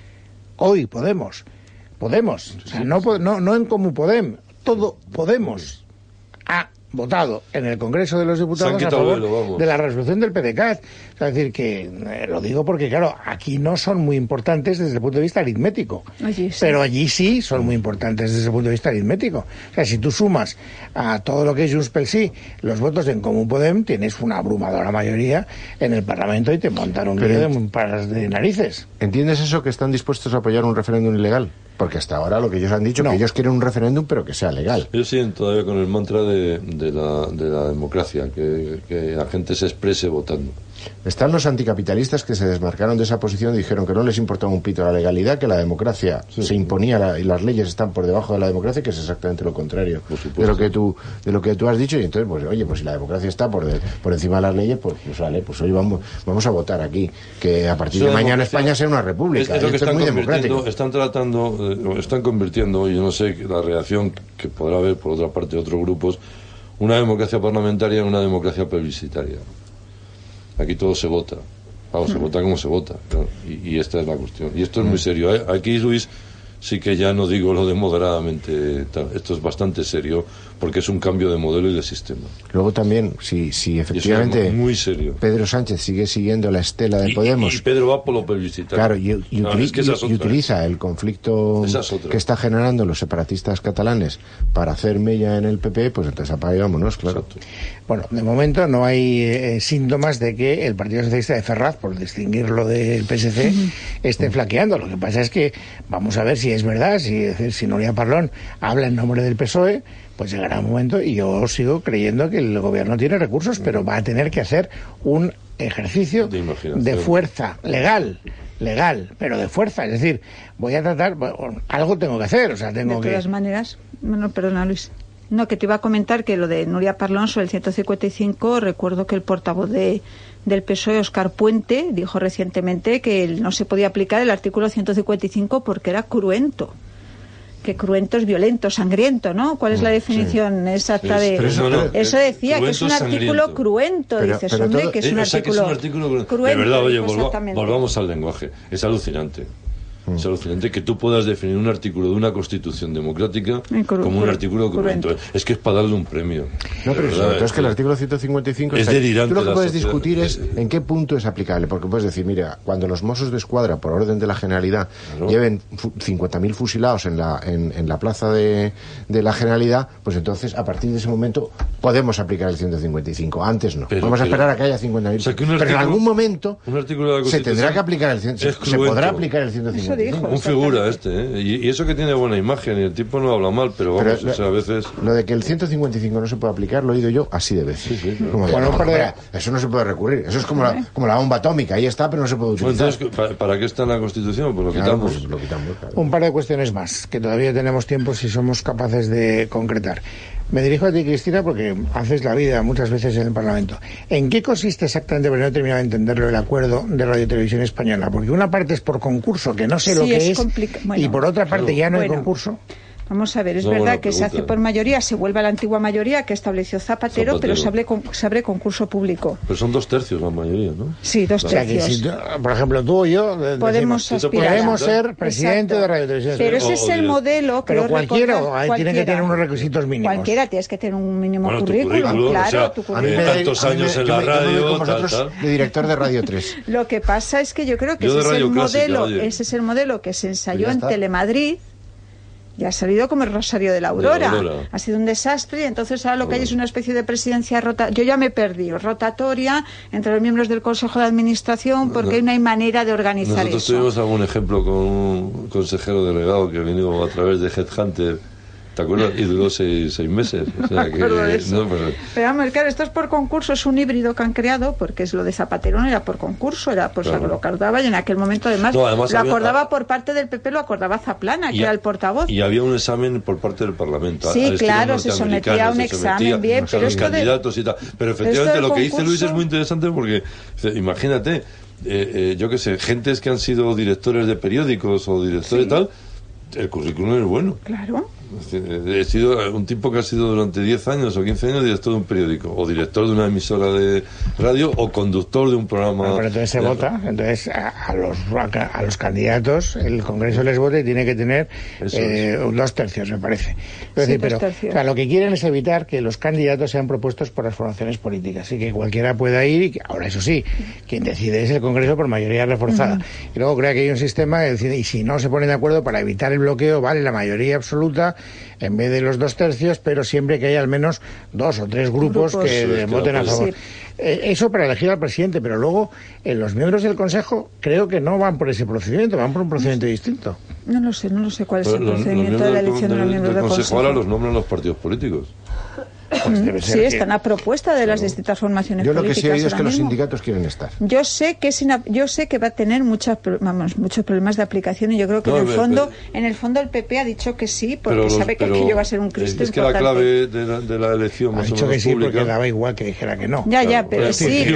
Hoy Podemos, o sea, no en Comú Podem, todo Podemos ha votado en el Congreso de los Diputados a favor de la resolución del PDeCAT. Es decir, que lo digo porque, claro, aquí no son muy importantes desde el punto de vista aritmético, pero allí sí son muy importantes desde el punto de vista aritmético. O sea, si tú sumas a todo lo que es Junts pel Sí los votos en Comú Podem, tienes una abrumadora mayoría en el Parlamento y te montan un lío de narices. ¿Entiendes eso, que están dispuestos a apoyar un referéndum ilegal? Porque hasta ahora lo que ellos han dicho es que ellos quieren un referéndum, pero que sea legal. Ellos siguen todavía con el mantra de la democracia, que la gente se exprese votando. Están los anticapitalistas que se desmarcaron de esa posición y dijeron que no les importaba un pito la legalidad, que la democracia se imponía y las leyes están por debajo de la democracia, que es exactamente lo contrario de lo que tú has dicho. Y entonces, pues oye, pues si la democracia está por encima de las leyes, pues vale, pues hoy vamos a votar aquí, que a partir de mañana España sea una república. Es lo que están muy democrático. Están convirtiendo, yo no sé la reacción que podrá haber por otra parte de otros grupos, una democracia parlamentaria en una democracia plebiscitaria. Aquí todo se vota. Se vota como se vota. ¿No? Y esta es la cuestión. Y esto es muy serio. Aquí, Luis, sí que ya no digo lo de moderadamente. Esto es bastante serio, porque es un cambio de modelo y de sistema. Luego también, si efectivamente muy serio. Pedro Sánchez sigue siguiendo la estela de Podemos... Y Pedro va por lo plebiscitario. Claro, y utiliza el conflicto que está generando los separatistas catalanes para hacer mella en el PP, pues entonces apaga y vámonos, claro. Exacto. Bueno, de momento no hay síntomas de que el Partido Socialista de Ferraz, por distinguirlo del PSC, esté flaqueando. Lo que pasa es que vamos a ver si es verdad, si Núria Parlon habla en nombre del PSOE, pues llegará un momento, y yo sigo creyendo que el gobierno tiene recursos, pero va a tener que hacer un ejercicio de fuerza legal, pero de fuerza. Es decir, voy a tratar, algo tengo que hacer, o sea, tengo que... De todas maneras, bueno, perdona, Luis. No, que te iba a comentar que lo de Núria Parlon sobre el 155, recuerdo que el portavoz del PSOE, Óscar Puente, dijo recientemente que no se podía aplicar el artículo 155 porque era cruento. Que cruento es violento, sangriento, ¿no? ¿Cuál es la definición exacta de...? Eso decía, que es un artículo cruento, dices, hombre, que es un artículo cruento. De verdad, oye, volvamos al lenguaje. Es alucinante. Es alucinante que tú puedas definir un artículo de una Constitución democrática como un artículo cruento. Es que es para darle un premio. No, pero verdad, es que el artículo 155 es delirante. Tú lo que puedes discutir es en qué punto es aplicable, porque puedes decir, mira, cuando los Mossos de Escuadra, por orden de la Generalidad, lleven 50.000 fusilados en la plaza de la Generalidad, pues entonces, a partir de ese momento, podemos aplicar el 155. Antes no. Vamos a esperar a que haya 50.000. O sea, pero en algún momento se tendrá que aplicar el 155. Se podrá aplicar el 155. Un figura y eso que tiene buena imagen, y el tipo no habla mal, pero vamos, o sea, a veces... Lo de que el 155 no se puede aplicar, lo he oído yo así de veces. Sí. Eso no se puede recurrir. Eso es como la bomba atómica, ahí está, pero no se puede utilizar. Entonces, ¿para qué está en la Constitución? Pues lo quitamos. Pues lo quitamos, claro. Un par de cuestiones más, que todavía tenemos tiempo si somos capaces de concretar. Me dirijo a ti, Cristina, porque haces la vida muchas veces en el Parlamento. ¿En qué consiste exactamente, porque no he terminado de entenderlo, el acuerdo de Radio y Televisión Española? Porque una parte es por concurso, que no sé lo que es, y por otra parte ya no hay concurso. Vamos a ver, es verdad que se hace por mayoría, se vuelve a la antigua mayoría que estableció Zapatero, pero se abre concurso público. Pero son 2/3 la mayoría, ¿no? Sí, 2/3. O sea que si por ejemplo, tú o yo podemos ser presidente de Radio y Televisión. Pero ese es el modelo. Pero cualquiera tiene que tener unos requisitos mínimos. Cualquiera tienes que tener un mínimo currículum, claro. Tu currículum. Tantos años en la radio, tal. De director de Radio 3. Lo que pasa es que yo creo que ese es el modelo que se ensayó en Telemadrid. Ya ha salido como el Rosario de la Aurora. Ha sido un desastre, y entonces ahora lo que hay es una especie de presidencia yo ya me perdí, rotatoria entre los miembros del Consejo de Administración, porque no hay manera de organizar Nosotros tuvimos algún ejemplo con un consejero delegado que vino a través de Headhunter, ¿te acuerdas? Y duró 6 meses. O sea que, pero vamos, claro, esto es por concurso, es un híbrido que han creado, porque es lo de Zapatero no era por concurso, era por lo acordaba, y en aquel momento además lo acordaba por parte del PP, lo acordaba Zaplana, que era el portavoz. Y había un examen por parte del Parlamento. Sí, claro, se sometía a un examen, bien, pero los candidatos y tal. Pero efectivamente lo que dice Luis es muy interesante, porque imagínate, yo qué sé, gentes que han sido directores de periódicos o directores de tal, el currículum es bueno. Claro. He sido un tipo que ha sido durante 10 años o 15 años director de un periódico, o director de una emisora de radio, o conductor de un programa. Pero entonces se vota, entonces a los candidatos el Congreso les vota y tiene que tener 2/3, me parece. Pero o sea, lo que quieren es evitar que los candidatos sean propuestos por las formaciones políticas, y que cualquiera pueda ir, y que, ahora eso sí, quien decide es el Congreso por mayoría reforzada. Y luego crea que hay un sistema, y si no se ponen de acuerdo, para evitar el bloqueo, vale la mayoría absoluta en vez de los 2/3, pero siempre que haya al menos 2 o 3 grupos que voten a favor. Eso para elegir al presidente, pero luego los miembros del Consejo creo que no van por ese procedimiento, van por un procedimiento distinto. No lo sé cuál es el procedimiento de la elección de los miembros del Consejo. Ahora los nombran los partidos políticos. Pues sí, están a propuesta de las distintas formaciones políticas. Yo lo que sí he oído es que los sindicatos quieren estar. Yo sé que va a tener muchos problemas de aplicación, y yo creo que en el fondo el PP ha dicho que sí, porque sabe que aquello va a ser un Cristo importante. Es que la clave de la elección más ha dicho que sí pública, porque daba igual que dijera que no. Pero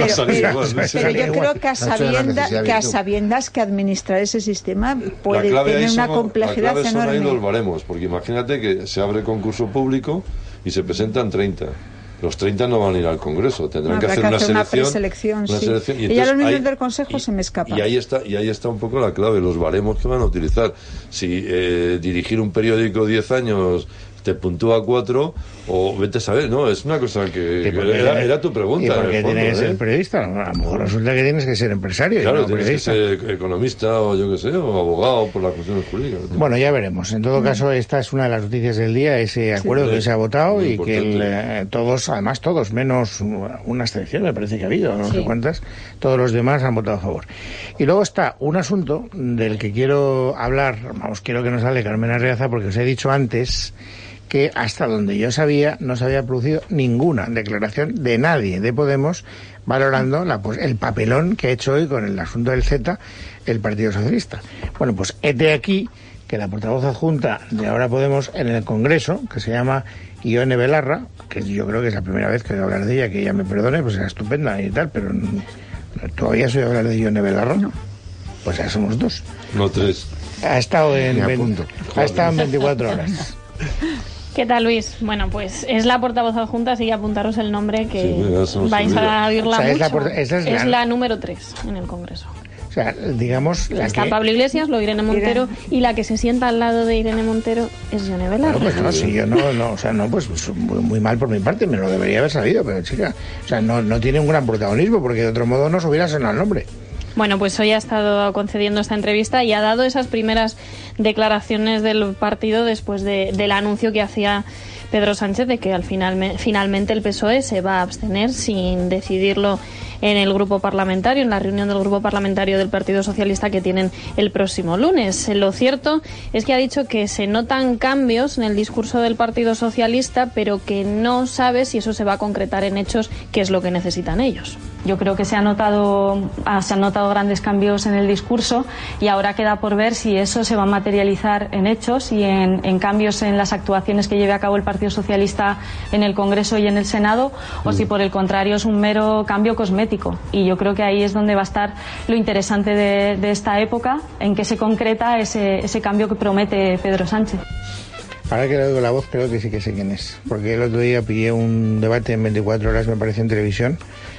yo creo que a sabiendas que administrar ese sistema puede tener una complejidad enorme. Son ahí los baremos, porque imagínate que se abre concurso público y se presentan 30. Los 30 no van a ir al Congreso, tendrán que hacer una preselección. Y ya los miembros del Consejo se me escapan. Y ahí está un poco la clave, los baremos que van a utilizar. Si dirigir un periódico 10 años te puntúa 4 o vete a saber, ¿no? Es una cosa que era tu pregunta. ¿Y por qué fondo, tienes que ser periodista? A lo mejor resulta que tienes que ser empresario. Claro, y no tienes periodista. que ser economista o yo qué sé, o abogado por las cuestiones jurídicas. Bueno, ya veremos. En todo caso, esta es una de las noticias del día, ese acuerdo que se ha votado y que todos, menos una excepción, me parece que ha habido, no sé cuántas, todos los demás han votado a favor. Y luego está un asunto del que quiero hablar, quiero que nos hable Carmen Arreaza, porque os he dicho antes que hasta donde yo sabía no se había producido ninguna declaración de nadie de Podemos valorando el papelón que ha hecho hoy con el asunto del Z el Partido Socialista. Bueno, pues hete aquí que la portavoz adjunta de Ahora Podemos en el Congreso, que se llama Ione Belarra, que yo creo que es la primera vez que voy a hablar de ella, que ella me perdone, pues era estupenda y tal, pero ¿todavía soy a hablar de Ione Belarra? No. Pues ya somos 2. No 3. Ha estado en 24 horas. ¿Qué tal, Luis? Bueno, pues es la portavoz adjunta, así que apuntaros el nombre que vais a oírla mucho. Es la número 3 en el Congreso. O sea, digamos... Está Pablo Iglesias, luego Irene Montero, y la que se sienta al lado de Irene Montero es Ione Belarra. Pues no, si yo pues muy mal por mi parte, me lo debería haber sabido, pero chica, o sea, no tiene un gran protagonismo, porque de otro modo no se hubiera sonado el nombre. Bueno, pues hoy ha estado concediendo esta entrevista y ha dado esas primeras declaraciones del partido después del anuncio que hacía Pedro Sánchez de que finalmente el PSOE se va a abstener sin decidirlo en el grupo parlamentario, en la reunión del grupo parlamentario del Partido Socialista que tienen el próximo lunes. Lo cierto es que ha dicho que se notan cambios en el discurso del Partido Socialista, pero que no sabe si eso se va a concretar en hechos, que es lo que necesitan ellos. Yo creo que se han notado grandes cambios en el discurso y ahora queda por ver si eso se va a materializar en hechos y en cambios en las actuaciones que lleve a cabo el Partido Socialista en el Congreso y en el Senado, o si por el contrario es un mero cambio cosmético. Y yo creo que ahí es donde va a estar lo interesante de esta época, en que se concreta ese cambio que promete Pedro Sánchez. Ahora que le oigo la voz, creo que sí que sé quién es, porque el otro día pillé un debate en 24 horas, me parece, en televisión.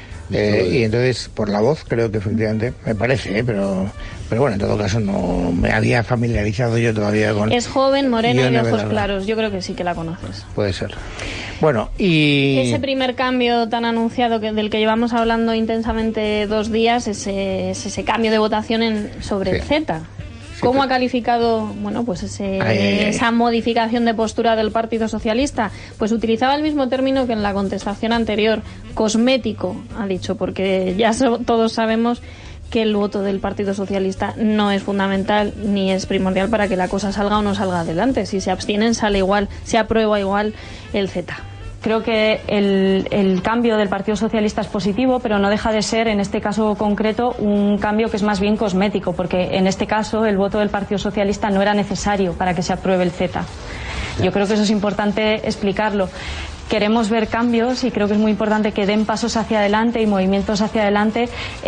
Y entonces por la voz creo que efectivamente me parece, pero bueno, en todo caso no me había familiarizado yo todavía con... Es joven, morena y de ojos claros, yo creo que sí que la conoces. Puede ser. Bueno, y... Ese primer cambio tan anunciado del que llevamos hablando intensamente 2 días, ese cambio de votación sobre el Z. ¿Cómo ha calificado, pues esa modificación de postura del Partido Socialista? Pues utilizaba el mismo término que en la contestación anterior, cosmético, ha dicho, porque ya todos sabemos que el voto del Partido Socialista no es fundamental ni es primordial para que la cosa salga o no salga adelante. Si se abstienen, sale igual, se aprueba igual el Z. Creo que el cambio del Partido Socialista es positivo, pero no deja de ser, en este caso concreto, un cambio que es más bien cosmético, porque en este caso el voto del Partido Socialista no era necesario para que se apruebe el Z. Yo creo que eso es importante explicarlo. Queremos ver cambios y creo que es muy importante que den pasos hacia adelante y movimientos hacia adelante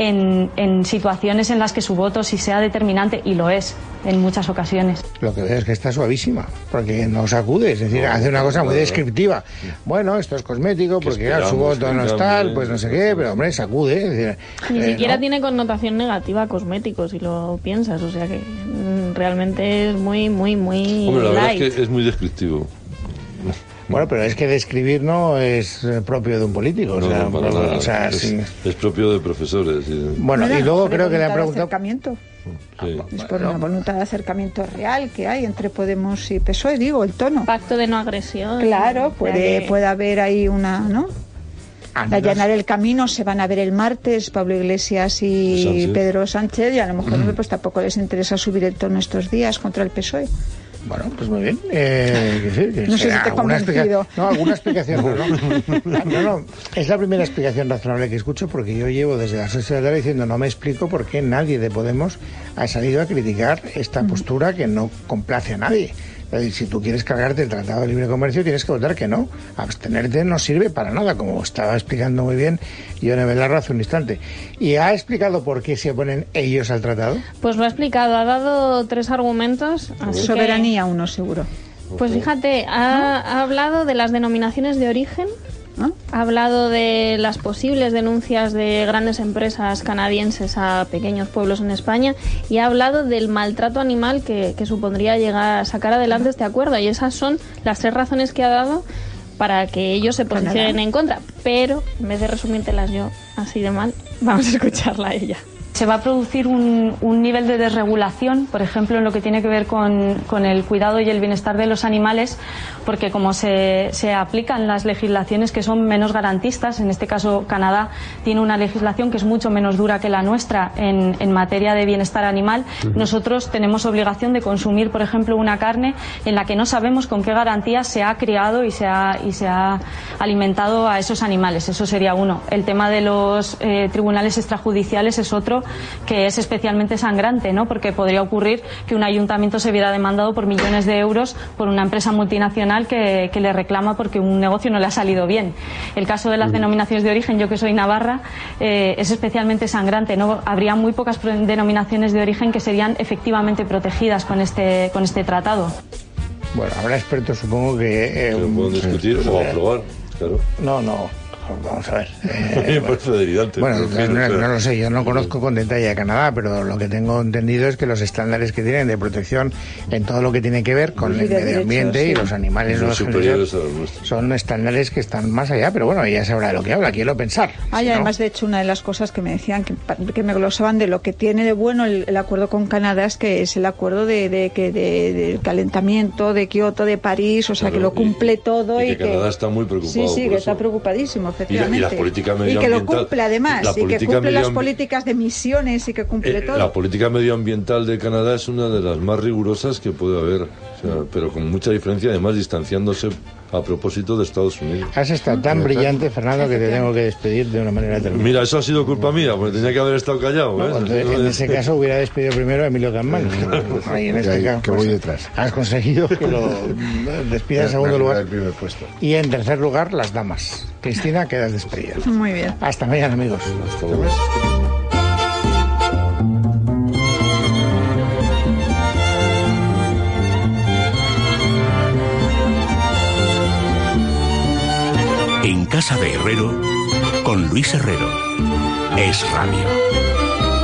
en situaciones en las que su voto sí sea determinante, y lo es en muchas ocasiones. Lo que veo es que está suavísima, porque no sacude, es decir, hace una cosa muy descriptiva. Bueno, esto es cosmético, porque su voto no es tal, pues no sé qué, pero hombre, sacude. Es decir, ni siquiera tiene connotación negativa cosmético, si lo piensas, o sea que realmente es muy, muy, muy hombre, la light. verdad es que es muy descriptivo. Bueno, pero es que describir no es propio de un político. Es propio de profesores. Bueno, y luego creo que le ha preguntado... Es por una voluntad de acercamiento real que hay entre Podemos y PSOE, digo, el tono. Pacto de no agresión. Claro, puede haber ahí una, ¿no? Allanar el camino. Se van a ver el martes Pablo Iglesias y Pedro Sánchez, y a lo mejor pues tampoco les interesa subir el tono estos días contra el PSOE. Bueno, pues muy bien. No sé si te he convencido. Alguna explicación. No. Es la primera explicación razonable que escucho, porque yo llevo desde las 6 de la tarde diciendo no me explico por qué nadie de Podemos ha salido a criticar esta postura que no complace a nadie. Es decir, si tú quieres cargarte el Tratado de Libre Comercio, tienes que votar que no. Abstenerte no sirve para nada, como estaba explicando muy bien Ione Belarra hace un instante. ¿Y ha explicado por qué se oponen ellos al tratado? Pues lo ha explicado, ha dado 3 argumentos. Soberanía uno, seguro. Pues fíjate, ha hablado de las denominaciones de origen ¿no? Ha hablado de las posibles denuncias de grandes empresas canadienses a pequeños pueblos en España y ha hablado del maltrato animal que supondría llegar a sacar adelante este acuerdo. Y esas son las 3 razones que ha dado para que ellos se posicionen en contra. Pero, en vez de resumírtelas yo así de mal, vamos a escucharla a ella. Se va a producir un nivel de desregulación, por ejemplo, en lo que tiene que ver con el cuidado y el bienestar de los animales, porque como se aplican las legislaciones que son menos garantistas, en este caso Canadá tiene una legislación que es mucho menos dura que la nuestra en materia de bienestar animal, nosotros tenemos obligación de consumir, por ejemplo, una carne en la que no sabemos con qué garantías se ha criado y se ha alimentado a esos animales. Eso sería uno. El tema de los tribunales extrajudiciales es otro, que es especialmente sangrante, ¿no? Porque podría ocurrir que un ayuntamiento se viera demandado por millones de euros por una empresa multinacional que le reclama porque un negocio no le ha salido bien. El caso de las denominaciones de origen, yo que soy navarra, es especialmente sangrante, ¿no? Habría muy pocas denominaciones de origen que serían efectivamente protegidas con este tratado. Bueno, habrá expertos, supongo que... lo pueden discutir o aprobar, claro. No. Vamos a ver. Bueno, no lo sé, yo no conozco con detalle a Canadá, pero lo que tengo entendido es que los estándares que tienen de protección en todo lo que tiene que ver con el medio ambiente y los animales superiores a los nuestros. Son estándares que están más allá, pero bueno, ella sabrá de lo que habla, quiero pensar. Y además, de hecho, una de las cosas que me decían, que me glosaban de lo que tiene de bueno el acuerdo con Canadá es que es el acuerdo del calentamiento, de Kioto, de París, o sea, que lo cumple todo y que Canadá está muy preocupado. Sí, que está preocupadísimo. Y la política medioambiental, y que lo cumple además, y que cumple las políticas de emisiones y que cumple todo. La política medioambiental de Canadá es una de las más rigurosas que puede haber, o sea, pero con mucha diferencia, además distanciándose a propósito de Estados Unidos. Has estado tan brillante, Fernando, que te tengo que despedir de una manera terrible. Mira, eso ha sido culpa mía, porque tenía que haber estado callado. En ese caso hubiera despedido primero a Emilio Campman. Ahí en este caso, que voy detrás. Has conseguido que lo despida en segundo lugar. El primer puesto. Y en tercer lugar, las damas. Cristina, quedas despedida. Muy bien. Hasta mañana, amigos. Hasta luego. En casa de Herrero, con Luis Herrero. Es Radio.